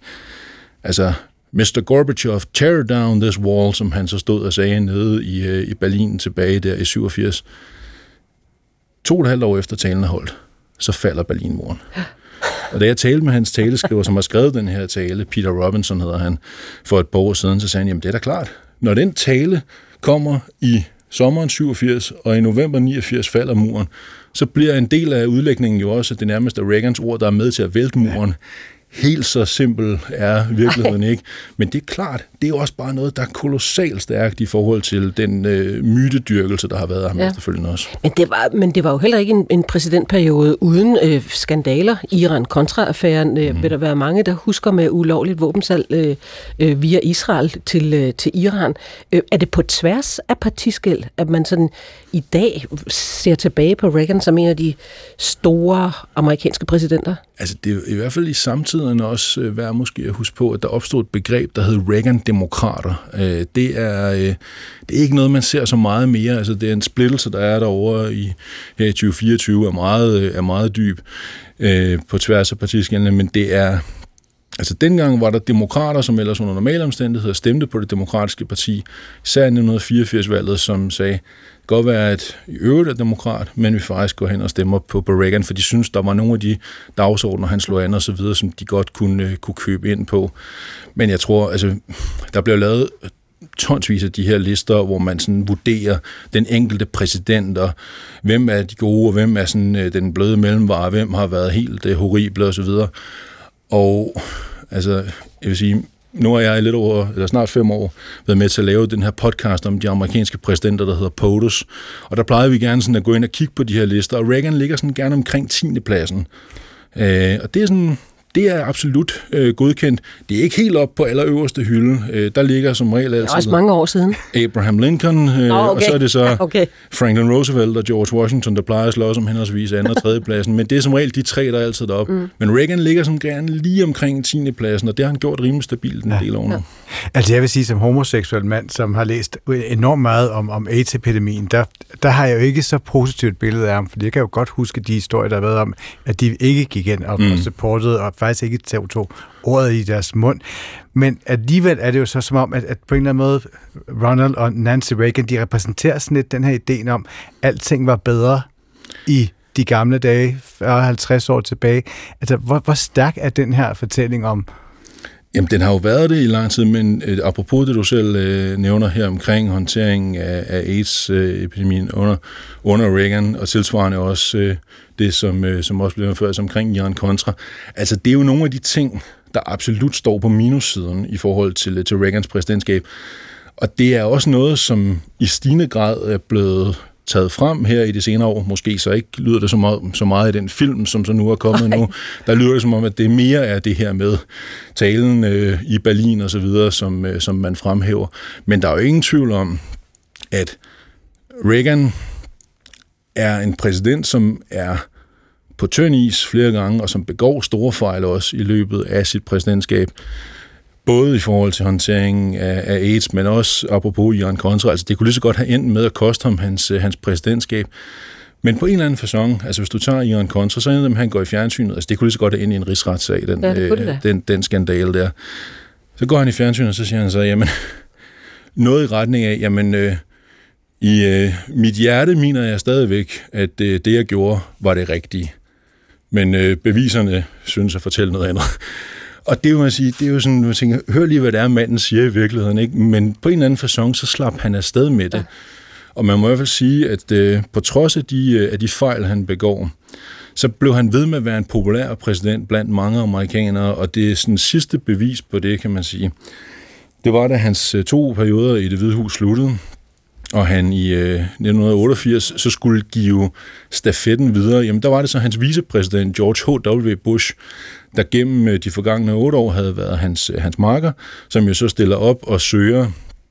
Mr. Gorbachev, tear down this wall, som han så stod og sagde nede i Berlin tilbage der i 87. 2,5 år efter talen er holdt, så falder Berlinmuren. Og da jeg talte med hans taleskriver, som har skrevet den her tale, Peter Robinson hedder han, for et par år siden, så sagde han, jamen det er da klart. Når den tale kommer i sommeren 87, og i november 89 falder muren, så bliver en del af udlægningen jo også, at det nærmest er Reagans ord, der er med til at vælte muren. Helt så simpel er virkeligheden ikke. Men det er klart, det er jo også bare noget, der er kolossalt stærkt i forhold til den mytedyrkelse, der har været af ham efterfølgende også. Men det var jo heller ikke en præsidentperiode uden skandaler. Iran-Contra-affæren vil der være mange, der husker med ulovligt våbensalg via Israel til Iran. Er det på tværs af partiskel, at man sådan i dag ser tilbage på Reagan som en af de store amerikanske præsidenter? Altså det er i hvert fald i samtiden også værd måske at huske på, at der opstod et begreb, der hed Reagan-demokrater. Det er ikke noget, man ser så meget mere. Altså det er en splittelse, der er derovre her i 2024, er meget dyb på tværs af partiskillene, men det er... Altså dengang var der demokrater, som ellers under normale omstændigheder stemte på det demokratiske parti, især i 1984-valget, som sagde, godt være, at i øvrigt er demokrat, men vi faktisk går hen og stemmer på Reagan, for de synes, der var nogle af de dagsordner, han slog an og så videre, som de godt kunne købe ind på. Men jeg tror, der blev lavet tonsvis af de her lister, hvor man sådan vurderer den enkelte præsident, og hvem er de gode, og hvem er sådan den bløde mellemvare, hvem har været helt horrible og så videre. Og jeg vil sige, nu er jeg snart 5 år været med til at lave den her podcast om de amerikanske præsidenter, der hedder POTUS. Og der plejede vi gerne sådan at gå ind og kigge på de her lister, og Reagan ligger sådan gerne omkring 10. pladsen. Og det er sådan... Det er absolut godkendt. Det er ikke helt op på allerøverste hylde. Der ligger som regel altid... Det er også mange år siden. Abraham Lincoln, og så er det så Franklin Roosevelt og George Washington, der plejer at slås om henholdsvis 2. og 3. pladsen. Men det er som regel de 3, der er altid deroppe. Men Reagan ligger som gerne lige omkring 10. pladsen, og det har han gjort rimelig stabilt en del år nu. Altså jeg vil sige, som homoseksuel mand, som har læst enormt meget om AIDS-epidemien, der har jeg jo ikke så positivt et billede af ham, for jeg kan jo godt huske de historier, der har været om, at de ikke gik ind og supportede, og faktisk ikke tog ordet i deres mund. Men alligevel er det jo så som om, at på en eller anden måde, Ronald og Nancy Reagan, de repræsenterer sådan lidt den her idé om, at alting var bedre i de gamle dage, 40-50 år tilbage. Altså, hvor stærk er den her fortælling om? Jamen, den har jo været det i lang tid, men apropos det, du selv nævner her omkring håndteringen af AIDS-epidemien under Reagan, og tilsvarende også det, som også blev ført omkring Iran-Contra. Altså, det er jo nogle af de ting, der absolut står på minussiden i forhold til Reagans præsidentskab. Og det er også noget, som i stigende grad er blevet taget frem her i de senere år. Måske så ikke lyder det så meget i den film, som så nu er kommet nu. Der lyder det som om, at det mere er det her med talen i Berlin og så videre, som man fremhæver. Men der er jo ingen tvivl om, at Reagan er en præsident, som er på tynd is flere gange, og som begår store fejl også i løbet af sit præsidentskab. Både i forhold til håndteringen af AIDS, men også apropos Iran-Contra. Altså, det kunne lige så godt have endt med at koste ham hans præsidentskab. Men på en eller anden facon, altså hvis du tager Iran-Contra, så ender det med, at han går i fjernsynet. Altså, det kunne lige så godt have endt i en rigsretssag, den skandale der. Så går han i fjernsynet, og så siger han så, jamen, noget i retning af, jamen, i mit hjerte mener jeg stadigvæk, at det, jeg gjorde, var det rigtige. Men beviserne synes at fortælle noget andet. Og det vil man sige, det er jo sådan, man tænker, hør lige, hvad det er, manden siger i virkeligheden, ikke? Men på en eller anden facon, så slap han afsted med det. Ja. Og man må i hvert fald sige, at på trods af de fejl, han begår, så blev han ved med at være en populær præsident blandt mange amerikanere, og det er sådan sidste bevis på det, kan man sige. Det var, da hans 2 perioder i Det Hvide Hus sluttede, og han i 1988 så skulle give stafetten videre. Jamen, der var det så hans vicepræsident, George H.W. Bush, der gennem de forgangne 8 år havde været hans marker, som jo så stiller op og søger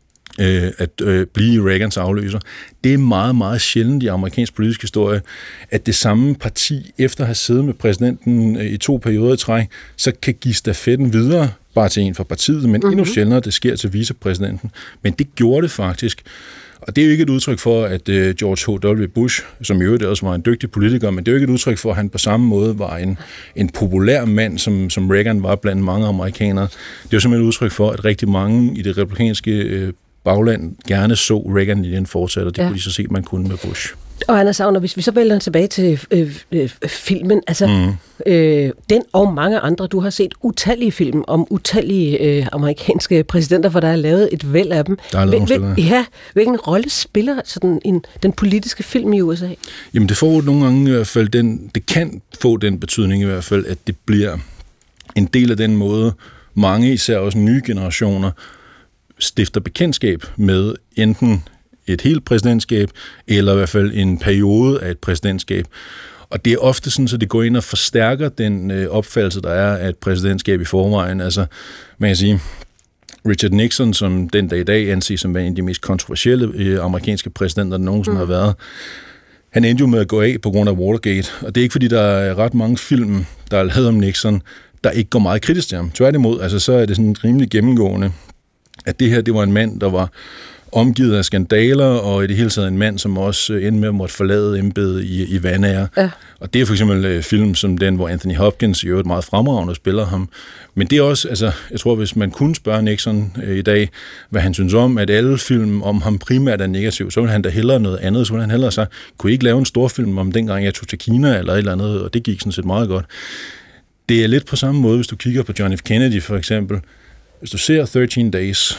at blive Reagans afløser. Det er meget, meget sjældent i amerikansk politisk historie, at det samme parti, efter at have siddet med præsidenten i 2 perioder i træk, så kan give stafetten videre, bare til en fra partiet, men endnu sjældnere, det sker til vicepræsidenten. Men det gjorde det faktisk. Og det er jo ikke et udtryk for, at George H.W. Bush, som i øvrigt også var en dygtig politiker, men det er jo ikke et udtryk for, at han på samme måde var en populær mand, som Reagan var blandt mange amerikanere. Det er jo simpelthen et udtryk for, at rigtig mange i det republikanske bagland gerne så Reagan i den fortsat, og det kunne de så se, man kunne med Bush. Og Anders Agner, hvis vi så vælger tilbage til filmen, altså den og mange andre, du har set utallige film om utallige amerikanske præsidenter, for der er lavet et væld af dem. Hvilken rolle spiller sådan den politiske film i USA? Jamen det får nogle gange i hvert fald det kan få den betydning i hvert fald, at det bliver en del af den måde, mange, især også nye generationer, stifter bekendtskab med enten et helt præsidentskab, eller i hvert fald en periode af et præsidentskab. Og det er ofte sådan, at det går ind og forstærker den opfattelse, der er af et præsidentskab i forvejen. Altså, man kan sige, Richard Nixon, som den dag i dag anses som en af de mest kontroversielle amerikanske præsidenter, der nogensinde har været, han endte jo med at gå af på grund af Watergate. Og det er ikke, fordi der er ret mange film, der er lavet om Nixon, der ikke går meget kritisk til ham. Tværtimod, altså, så er det sådan rimelig gennemgående, at det her, det var en mand, der var omgivet af skandaler, og i det hele taget en mand, som også endte med at måtte forlade embedet i vanære. Ja. Og det er for eksempel film som den, hvor Anthony Hopkins i øvrigt meget fremragende spiller ham. Men det er også, altså, jeg tror, hvis man kunne spørge Nixon i dag, hvad han synes om, at alle film om ham primært er negativ, så ville han da hellere noget andet. Så ville han hellere sige, kunne I ikke lave en stor film om dengang, jeg tog til Kina, eller et eller andet, og det gik sådan set meget godt. Det er lidt på samme måde, hvis du kigger på John F. Kennedy for eksempel. Hvis du ser 13 Days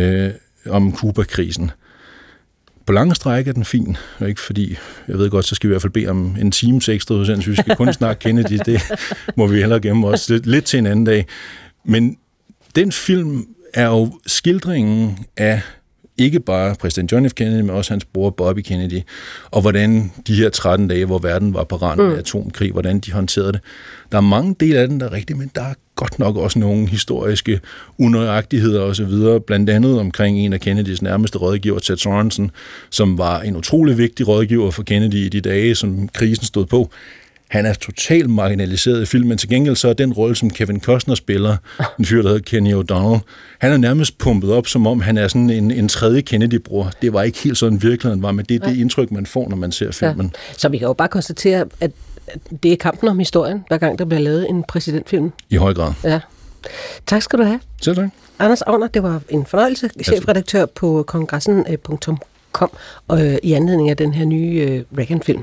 om Cuba-krisen, på lange stræk er den fin, og ikke fordi, jeg ved godt, så skal vi i hvert fald bede om en times ekstra udsendelse, vi skal kun snakke Kennedy, det må vi hellere gemme os lidt til en anden dag. Men den film er jo skildringen af ikke bare præsident John F. Kennedy, men også hans bror Bobby Kennedy, og hvordan de her 13 dage, hvor verden var på randen af atomkrig, hvordan de håndterede det. Der er mange dele af den, der er rigtige, men der er godt nok også nogle historiske unøjagtigheder osv., blandt andet omkring en af Kennedys nærmeste rådgiver, Ted Sorensen, som var en utrolig vigtig rådgiver for Kennedy i de dage, som krisen stod på. Han er totalt marginaliseret i filmen, til gengæld så er den rolle, som Kevin Costner spiller, en fyr, der hedder Kenny O'Donnell, han er nærmest pumpet op, som om han er sådan en tredje Kennedy-bror. Det var ikke helt sådan virkeligheden var, men det er det indtryk, man får, når man ser filmen. Ja. Så vi kan jo bare konstatere, at det er kampen om historien, hver gang der bliver lavet en præsidentfilm. I høj grad. Ja. Tak skal du have. Selv tak. Anders Agner, det var en fornøjelse. Chefredaktør på kongressen.com og i anledning af den her nye Reagan-film.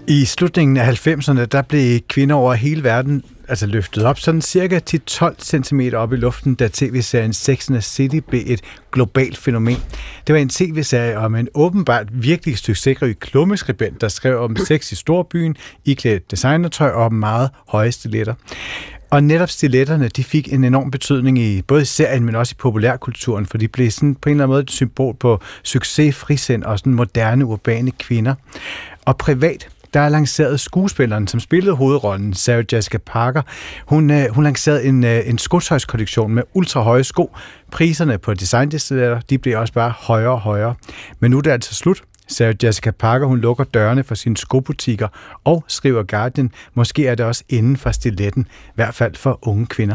I slutningen af 90'erne, der blev kvinder over hele verden løftet op sådan cirka 10-12 cm op i luften, da tv-serien Sex and the City blev et globalt fænomen. Det var en tv-serie om en åbenbart virkelig succesrig klummeskribent, der skrev om sex i storbyen, iklædt designertøj og meget høje stiletter. Og netop stiletterne, de fik en enorm betydning i både serien, men også i populærkulturen, for de blev sådan på en eller anden måde et symbol på succes, frisind og sådan moderne, urbane kvinder. Og privat, der er lanceret skuespilleren, som spillede hovedrollen, Sarah Jessica Parker. Hun lancerede en skotøjskollektion med ultrahøje sko. Priserne på designdestillater, de blev også bare højere og højere. Men nu er det altså slut. Sarah Jessica Parker, hun lukker dørene for sine skobutikker og skriver Guardian, måske er det også inden for stiletten, i hvert fald for unge kvinder.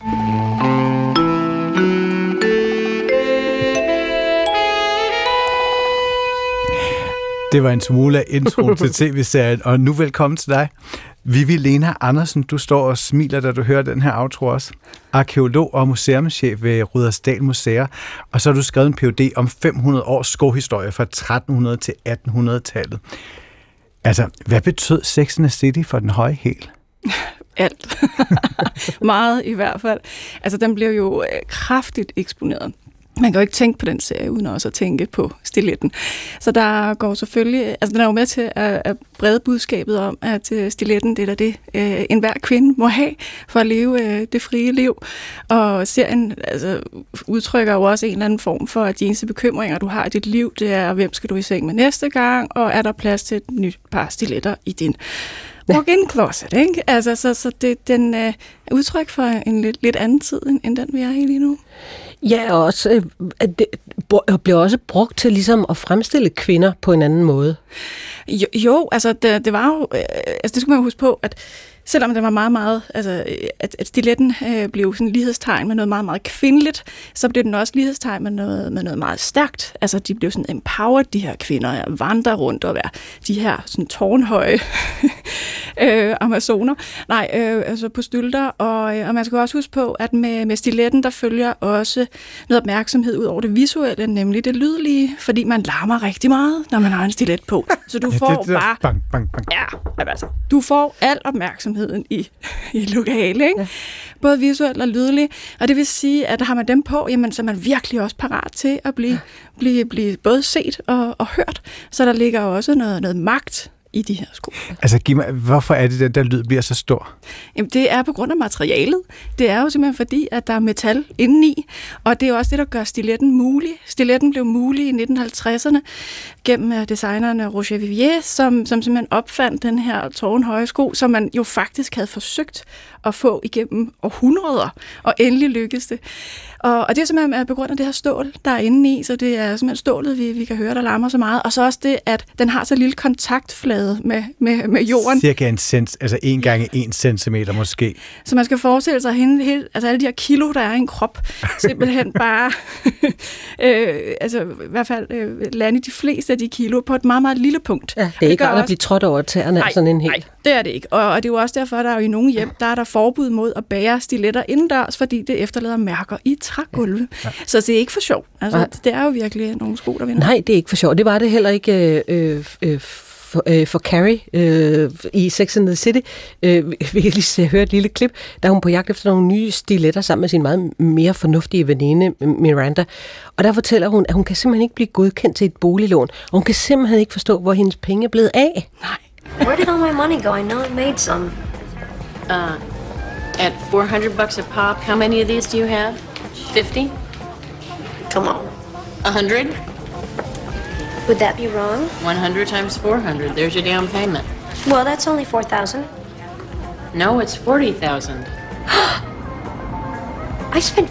Det var en smule af intro til tv-serien, og nu velkommen til dig. Vivi Lena Andersen, du står og smiler, da du hører den her outro også. Arkeolog og museumschef ved Rudersdal Museer, og så har du skrevet en Ph.D. om 500 års skohistorie fra 1300 til 1800-tallet. Altså, hvad betød Sex and the City for den høje hæl? Alt. Meget i hvert fald. Altså, den blev jo kraftigt eksponeret. Man kan jo ikke tænke på den serie, uden også at tænke på stiletten. Så der går selvfølgelig, den er jo med til at brede budskabet om, at stiletten, det er det, enhver kvinde må have for at leve det frie liv. Og serien udtrykker jo også en eller anden form for, at de eneste bekymringer, du har i dit liv, det er, hvem skal du i seng med næste gang, og er der plads til et nyt par stiletter i din walk-in closet, ikke? Så den er udtryk for en lidt anden tid, end den vi er i lige nu. Ja, og også, det bliver også brugt til ligesom at fremstille kvinder på en anden måde. Jo, det var jo, det skal man jo huske på, at selvom det var meget, meget, at stiletten blev sådan lighedstegn med noget meget, meget kvindeligt, så blev den også lighedstegn med noget meget stærkt. Altså, de blev sådan empowered, de her kvinder, at vandre rundt og være de her sådan tårnhøje amazoner. På stylter. Og man skal også huske på, at med stiletten, der følger også noget opmærksomhed ud over det visuelle, nemlig det lydlige, fordi man larmer rigtig meget, når man har en stilet på. Så du får bare... Bang, bang, bang. Ja, du får al opmærksomheden i lokalet, ikke? Ja. Både visuelt og lydelig. Og det vil sige, at har man dem på, jamen, så er man virkelig også parat til at blive både set og hørt. Så der ligger også noget magt i de her sko. Altså, giv mig, hvorfor er det, den lyd bliver så stor? Jamen, det er på grund af materialet. Det er jo simpelthen fordi, at der er metal indeni, og det er også det, der gør stiletten mulig. Stiletten blev mulig i 1950'erne gennem designeren Roger Vivier, som simpelthen opfandt den her tårnhøje sko, som man jo faktisk havde forsøgt at få igennem århundreder, og endelig lykkedes det. Og det er simpelthen på grund af det her stål, der er inde i, så det er simpelthen stålet, vi kan høre, der larmer så meget. Og så også det, at den har så lille kontaktflade med jorden. Cirka 1 gange 1 centimeter måske. Så man skal forestille sig alle de her kilo, der er i en krop, simpelthen bare, i hvert fald lande de fleste af de kilo på et meget, meget lille punkt. Ja, det er ikke rart at blive trådt over tæerne af sådan en hel. Nej, det er det ikke. Og det er jo også derfor, der er jo i nogle hjem, der er der forbud mod at bære stiletter indendørs, fordi det efterlader mærker i trægulve. Ja. Så det er ikke for sjov. Det er jo virkelig nogle sko, der vinder. Nej, det er ikke for sjov. Det var det heller ikke for Carrie i Sex and the City. Vi kan lige høre et lille klip, der er hun på jagt efter nogle nye stiletter sammen med sin meget mere fornuftige veninde Miranda. Og der fortæller hun, at hun kan simpelthen ikke blive godkendt til et boliglån, og hun kan simpelthen ikke forstå, hvor hendes penge er blevet af. Nej. Where did all my money go? I know I made some. At $400 a pop, how many of these do you have? 50? Come on. 100? Would that be wrong? 100 times 400. There's your down payment. Well, that's only $4,000. No, it's 40,000. I spent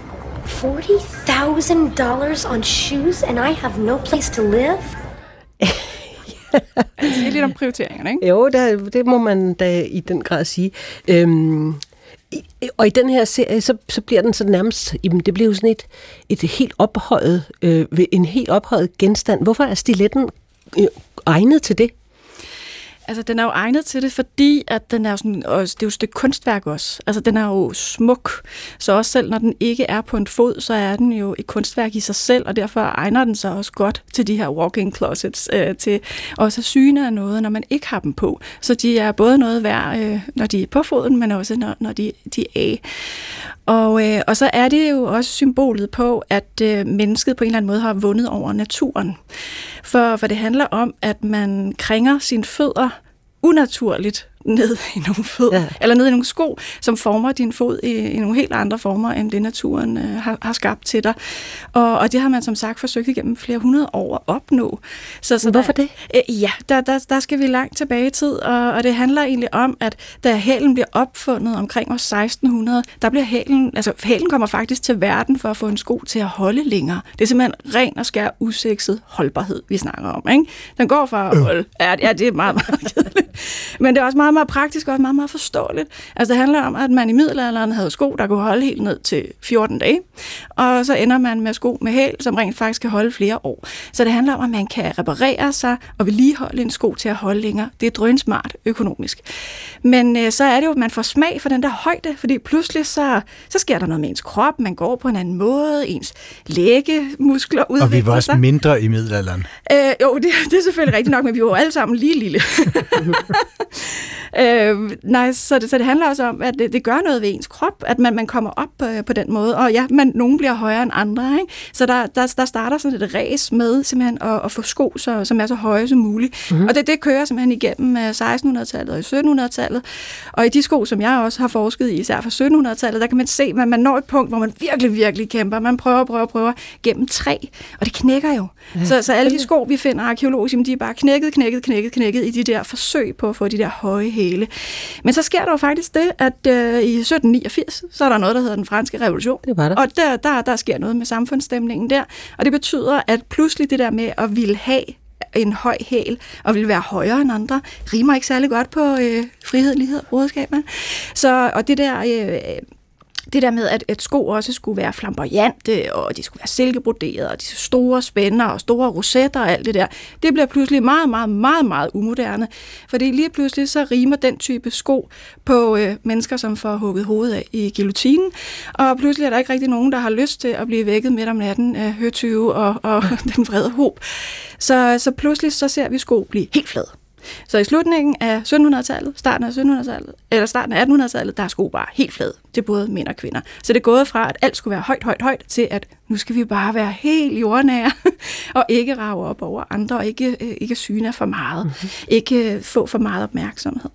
$40,000 on shoes, and I have no place to live? Det er lidt om prioriteringerne, ikke? Jo, det må man da i den grad sige. Og i den her serie, så bliver den så nærmest, jamen det bliver jo sådan et helt ophøjet, en helt ophøjet genstand. Hvorfor er stiletten egnet til det? Altså, den er jo egnet til det, fordi at den er sådan, og det er jo et stykke kunstværk også. Altså, den er jo smuk, så også selv når den ikke er på en fod, så er den jo et kunstværk i sig selv, og derfor egner den sig også godt til de her walk-in closets, til også at syne af noget, når man ikke har dem på. Så de er både noget værd, når de er på foden, men også når de er af. Og så er det jo også symbolet på, at mennesket på en eller anden måde har vundet over naturen. For det handler om, at man kringer sine fødder unaturligt ned i nogle fødder, eller ned i nogle sko, som former din fod i nogle helt andre former, end det naturen har skabt til dig. Og det har man som sagt forsøgt igennem flere hundrede år at opnå. Så hvorfor det? Ja, der skal vi langt tilbage i tid, og det handler egentlig om, at da hælen bliver opfundet omkring år 1600, der bliver hælen kommer faktisk til verden for at få en sko til at holde længere. Det er simpelthen ren og skær usekset holdbarhed, vi snakker om, ikke? Den går fra at holde. Ja, det er meget, meget kedeligt. Men det er også meget, meget praktisk og meget, meget forståeligt. Altså det handler om, at man i middelalderen havde sko, der kunne holde helt ned til 14 dage, og så ender man med sko med hæl, som rent faktisk kan holde flere år. Så det handler om, at man kan reparere sig og vedligeholde en sko til at holde længere. Det er drønsmart økonomisk. Men så er det jo, at man får smag for den der højde, fordi pludselig så sker der noget med ens krop, man går på en anden måde, ens lægemuskler udvikler sig. Og vi var også mindre i middelalderen. Jo, det er selvfølgelig rigtigt nok, men vi var jo alle sammen lige lille. Så det handler også om, at det gør noget ved ens krop, at man kommer op på den måde, og ja, nogen bliver højere end andre, ikke? Så der starter sådan et ræs med simpelthen at få sko, som er så høje som muligt. Og det kører simpelthen igennem 1600-tallet og 1700-tallet, og i de sko, som jeg også har forsket i, især fra 1700-tallet, der kan man se, at man når et punkt, hvor man virkelig, virkelig kæmper. Man prøver gennem træ, og det knækker jo. Ja. Så alle de sko, vi finder arkæologisk, de er bare knækket i de der forsøg på at få de der høje hæle. Men så sker der jo faktisk det, at i 1789, så er der noget, der hedder den franske revolution. Det var der. Og der sker noget med samfundsstemningen der, og det betyder, at pludselig det der med at ville have en høj hæl og ville være højere end andre, rimer ikke særlig godt på frihed, lighed og broderskab. Og det der med, at sko også skulle være flamboyante, og de skulle være silkebroderede, og de store spænder og store rosetter og alt det der, det bliver pludselig meget, meget, meget, meget umoderne. Fordi lige pludselig så rimer den type sko på mennesker, som får hugget hovedet af i guillotinen, og pludselig er der ikke rigtig nogen, der har lyst til at blive vækket midt om natten af høtyve og den vrede hob. Så pludselig så ser vi sko blive helt flade. Så i slutningen af 1700-tallet, starten af 1800-tallet, der er sko bare helt flade til både mænd og kvinder. Så det er gået fra, at alt skulle være højt, til at nu skal vi bare være helt jordnære, og ikke rage op over andre, og ikke syne for meget, ikke få for meget opmærksomhed.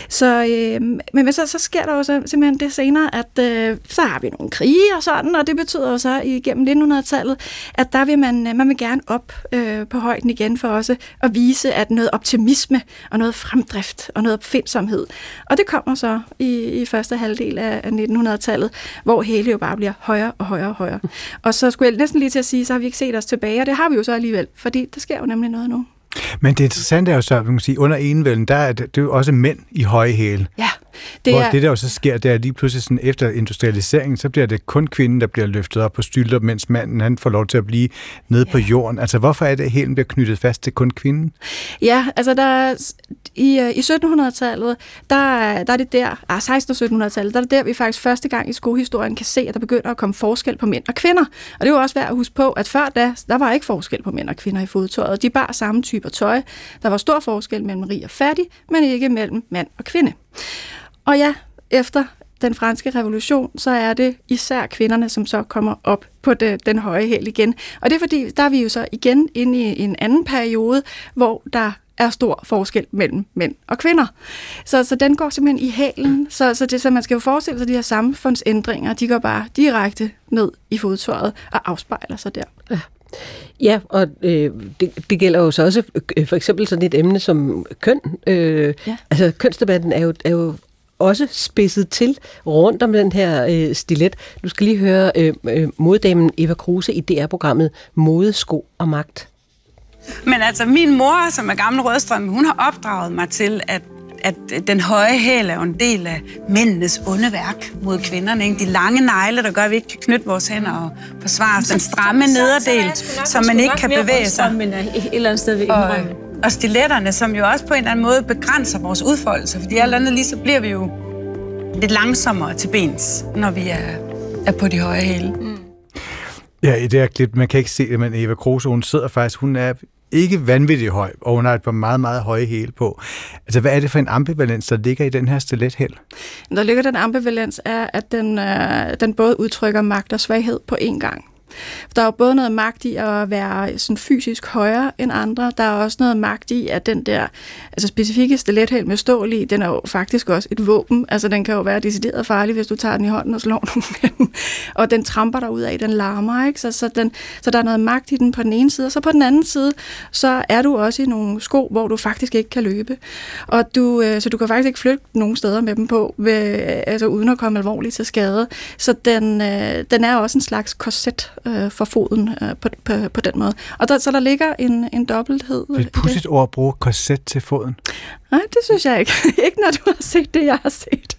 Men så sker der jo simpelthen det senere, at så har vi nogle krige og sådan, og det betyder jo så igennem 1900-tallet, at der vil man vil gerne op på højden igen for også at vise, at noget optimisme og noget fremdrift og noget opfindsomhed. Og det kommer så i første halvdel af 1900-tallet, hvor hæle jo bare bliver højere og højere og højere. Og så skulle jeg næsten lige til at sige, så har vi ikke set os tilbage, og det har vi jo så alligevel, fordi der sker jo nemlig noget nu. Men det interessante er jo så, man kan sige, under enevælden, der er det jo også mænd i høje hæle. Ja. Det der jo så sker, det er lige pludselig sådan, efter industrialiseringen, så bliver det kun kvinden, der bliver løftet op på stylter, mens manden han får lov til at blive nede på jorden. Altså hvorfor er det, at hælen bliver knyttet fast til kun kvinden? Ja, altså i 1700-tallet, der er det der, 1600- og 1700-tallet, der er det der, vi faktisk første gang i skolehistorien kan se, at der begynder at komme forskel på mænd og kvinder. Og det er jo også værd at huske på, at før da, der var ikke forskel på mænd og kvinder i fodtøjet. De bar samme typer tøj. Der var stor forskel mellem rig og fattig, men ikke mellem mand og kvinde. Og ja, efter den franske revolution, så er det især kvinderne, som så kommer op på den høje hæl igen. Og det er fordi, der er vi jo så igen inde i en anden periode, hvor der er stor forskel mellem mænd og kvinder. Så den går simpelthen i hælen. Så man skal jo forestille sig, at de her samfundsændringer, de går bare direkte ned i fodtøjet og afspejler sig der. Ja, og det gælder jo så også for eksempel sådan et emne som køn. Altså kønsdebatten er jo også spidset til rundt om den her stilet. Du skal lige høre moddamen Eva Kruse i DR-programmet Mode, Sko og Magt. Men altså min mor, som er gammel Rødstrøm, hun har opdraget mig til, at den høje hæl er jo en del af mændenes onde værk mod kvinderne. Ikke? De lange negle, der gør, at vi ikke kan knytte vores hænder og forsvare os. Den stramme nederdel, så man ikke kan bevæge sig. Men et eller andet sted vil indrømme. og stiletterne, som jo også på en eller anden måde begrænser vores udfoldelse, fordi alt andet lige så bliver vi jo lidt langsommere til bens, når vi er på de høje hæle. Ja, i det her klip, man kan ikke se det, men Eva Kruse, hun sidder faktisk, hun er ikke vanvittigt høj, og hun har et par meget, meget høje hæle på. Altså, hvad er det for en ambivalens, der ligger i den her stilethæl? Der ligger den ambivalens af, at den både udtrykker magt og svaghed på én gang. Der er jo både noget magt i at være sådan fysisk højere end andre. Der er også noget magt i, at den der specifikke stilethæl med stål i, den er jo faktisk også et våben. Altså, den kan jo være decideret farlig, hvis du tager den i hånden og slår nogen. Og den tramper der ud af, den larmer, ikke? Så der er noget magt i den på den ene side, og så på den anden side, så er du også i nogle sko, hvor du faktisk ikke kan løbe. Og så du kan faktisk ikke flytte nogen steder med dem på, uden at komme alvorligt til skade. Så den er også en slags korset for foden på den måde. Og så der ligger en dobbelthed. Det er et pudsigt ord at bruge korset til foden. Nej, det synes jeg ikke. Ikke når du har set det, jeg har set.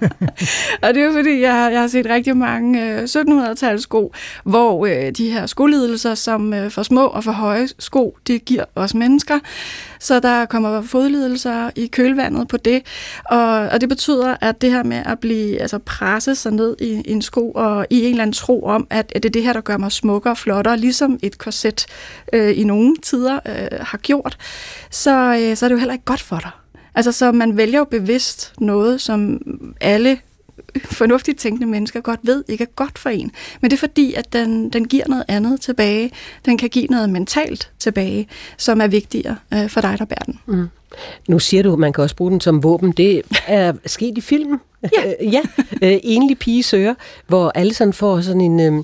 Og det er jo fordi, jeg har set rigtig mange 1700-tals sko, hvor de her skolidelser, som for små og for høje sko, det giver os mennesker. Så der kommer fodlidelser i kølvandet på det. Og det betyder, at det her med at blive presset sig ned i en sko, og i en eller anden tro om, at det er det her, der gør mig smukkere og flottere, ligesom et korset i nogle tider har gjort, så er det jo heller ikke godt for dig. Altså, så man vælger jo bevidst noget, som alle fornuftigt tænkende mennesker godt ved ikke er godt for en. Men det er fordi, at den giver noget andet tilbage. Den kan give noget mentalt tilbage, som er vigtigere for dig, der bærer den. Mm. Nu siger du, at man kan også bruge den som våben. Det er sket i filmen. Ja. Enlig pige søger, hvor alle sådan får sådan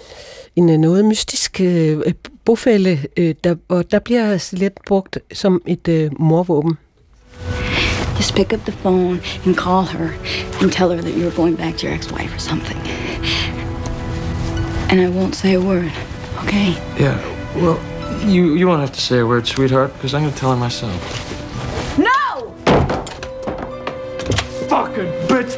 en noget mystisk bofælde, og der bliver stilet brugt som et morvåben. Just pick up the phone and call her and tell her that you're going back to your ex-wife or something. And I won't say a word, okay? Yeah, well, you won't have to say a word, sweetheart, because I'm going to tell her myself. No! Fucking bitch!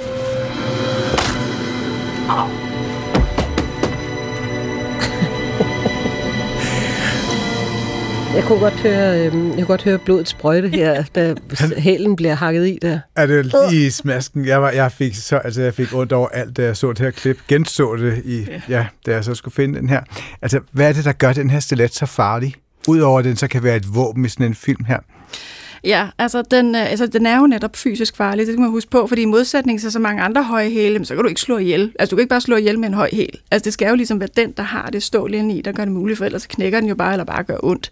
Jeg kunne godt høre blodet sprøjte her, da hælen bliver hakket i der. Er det lige i smasken? Jeg fik ondt over alt, da jeg så det her klip. Genså det, da jeg så skulle finde den her. Altså, hvad er det, der gør den her stilet så farlig? Udover at den så kan være et våben i sådan en film her. Ja, den er jo netop fysisk farlig, det skal man huske på, fordi i modsætning til så mange andre høje hæle, så kan du ikke slå ihjel. Altså, du kan ikke bare slå ihjel med en høj hæl. Altså, det skal jo ligesom være den, der har det stål inde i, der gør det muligt, for ellers knækker den jo bare, eller bare gør ondt.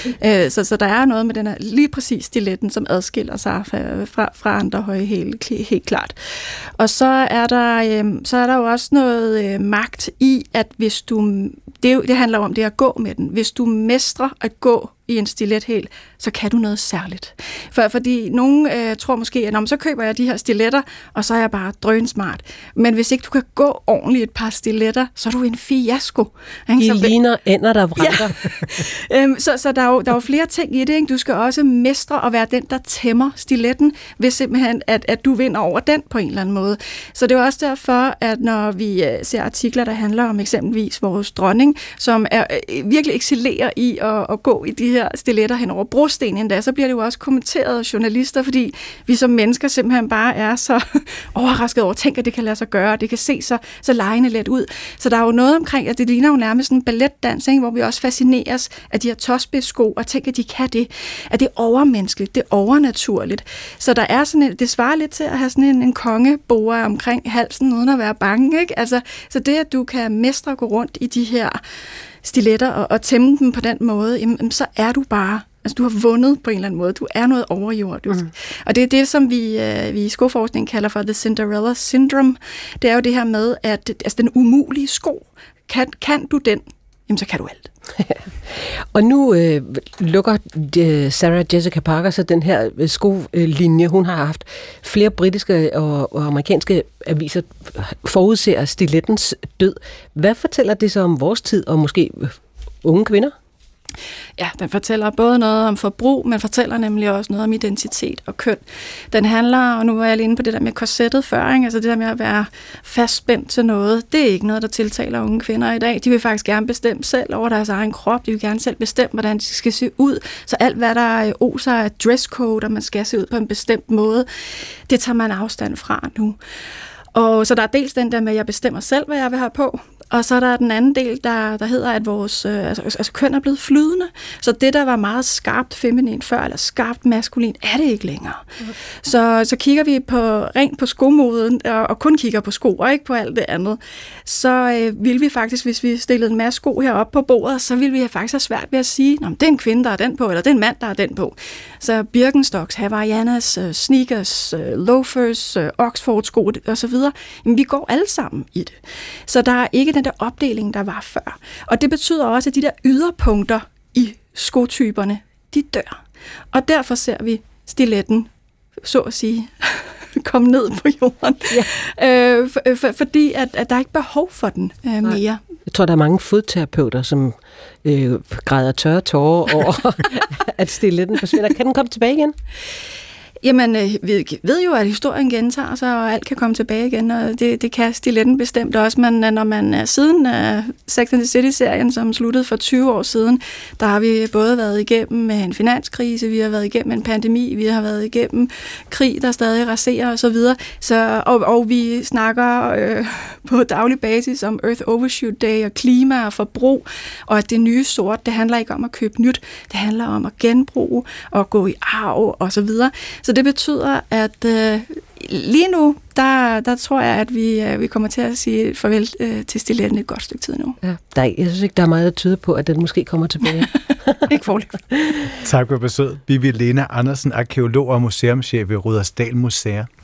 Så der er noget med den her, lige præcis stiletten, som adskiller sig fra andre høje hæle, helt klart. Og så er der jo også noget magt i, at hvis du... Det handler om det at gå med den. Hvis du mestrer at gå i en stilethæl, så kan du noget særligt. Fordi nogen tror måske, at så køber jeg de her stiletter, og så er jeg bare drønsmart. Men hvis ikke du kan gå ordentligt et par stiletter, så er du en fiasko. De ligner ender, der vranker. Ja. Så der er jo flere ting i det. Ikke? Du skal også mestre at være den, der tæmmer stiletten, hvis simpelthen, at du vinder over den på en eller anden måde. Så det er også derfor, at når vi ser artikler, der handler om eksempelvis vores dronning, som virkelig excellerer i at gå i de her stiletter hen over brosten endda, så bliver det jo også kommenteret af journalister, fordi vi som mennesker simpelthen bare er så overrasket over, tænker, at det kan lade sig gøre, det kan se så legende let ud. Så der er jo noget omkring, at det ligner jo nærmest en balletdans, ikke? Hvor vi også fascineres af de her tåspidsko, og tænker, at de kan det, at det er overmenneskeligt, det er overnaturligt. Så der er sådan det svarer lidt til at have sådan en kongebore omkring halsen, uden at være bange, ikke? Altså, så det, at du kan mestre at gå rundt i de her stiletter og tæmme dem på den måde, jamen, så er du bare, altså du har vundet på en eller anden måde, du er noget overjordisk. Og det er det, som vi i skoforskning kalder for the Cinderella syndrome. Det er jo det her med, at den umulige sko, kan du den, jamen så kan du alt. Og nu lukker Sarah Jessica Parker så den her skolinje. Hun har haft flere britiske og amerikanske aviser forudser stilettens død. Hvad fortæller det så om vores tid og måske unge kvinder? Ja, den fortæller både noget om forbrug, men fortæller nemlig også noget om identitet og køn. Den handler, og nu var jeg lige inde på det der med korsettet før, ikke? Altså det der med at være fastspændt til noget, det er ikke noget, der tiltaler unge kvinder i dag. De vil faktisk gerne bestemme selv over deres egen krop, de vil gerne selv bestemme, hvordan de skal se ud. Så alt, hvad der oser af dresscode, og man skal se ud på en bestemt måde, det tager man afstand fra nu. Og så der er dels den der med, at jeg bestemmer selv, hvad jeg vil have på, og så er der den anden del, der hedder, at vores altså køn er blevet flydende. Så det, der var meget skarpt feminin før, eller skarpt maskulin, er det ikke længere. Så kigger vi rent på skomoden, og kun kigger på sko, og ikke på alt det andet, så vil vi faktisk, hvis vi stillede en masse sko heroppe på bordet, så vil vi faktisk have svært ved at sige, det er en kvinde, der er den på, eller det er en mand, der er den på. Så Birkenstocks, Havaianas, sneakers, loafers, Oxford-sko osv., vi går alle sammen i det. Så der er ikke den der opdeling, der var før. Og det betyder også, at de der yderpunkter i skotyperne, de dør. Og derfor ser vi stiletten, så at sige, komme ned på jorden. Ja. Fordi at der er ikke behov for den mere. Jeg tror, der er mange fodterapeuter, som græder tørre tårer over, at stiletten forsvinder. Kan den komme tilbage igen? Jamen, vi ved jo, at historien gentager sig, og alt kan komme tilbage igen, og det kan stiletten bestemt også, men når man siden Sex and the City-serien, som sluttede for 20 år siden, der har vi både været igennem en finanskrise, vi har været igennem en pandemi, vi har været igennem krig, der stadig raserer osv., og vi snakker på daglig basis om Earth Overshoot Day og klima og forbrug, og at det nye sort, det handler ikke om at købe nyt, det handler om at genbruge og gå i arv osv., så det betyder, at lige nu, der tror jeg, at vi kommer til at sige farvel til stiletten et godt stykke tid nu. Ja, jeg synes ikke, der er meget, der tyder på, at den måske kommer tilbage. Ikke foreløbig. Tak for besøget. Vivi Lena Andersen, arkæolog og museumschef ved Rudersdal Museer.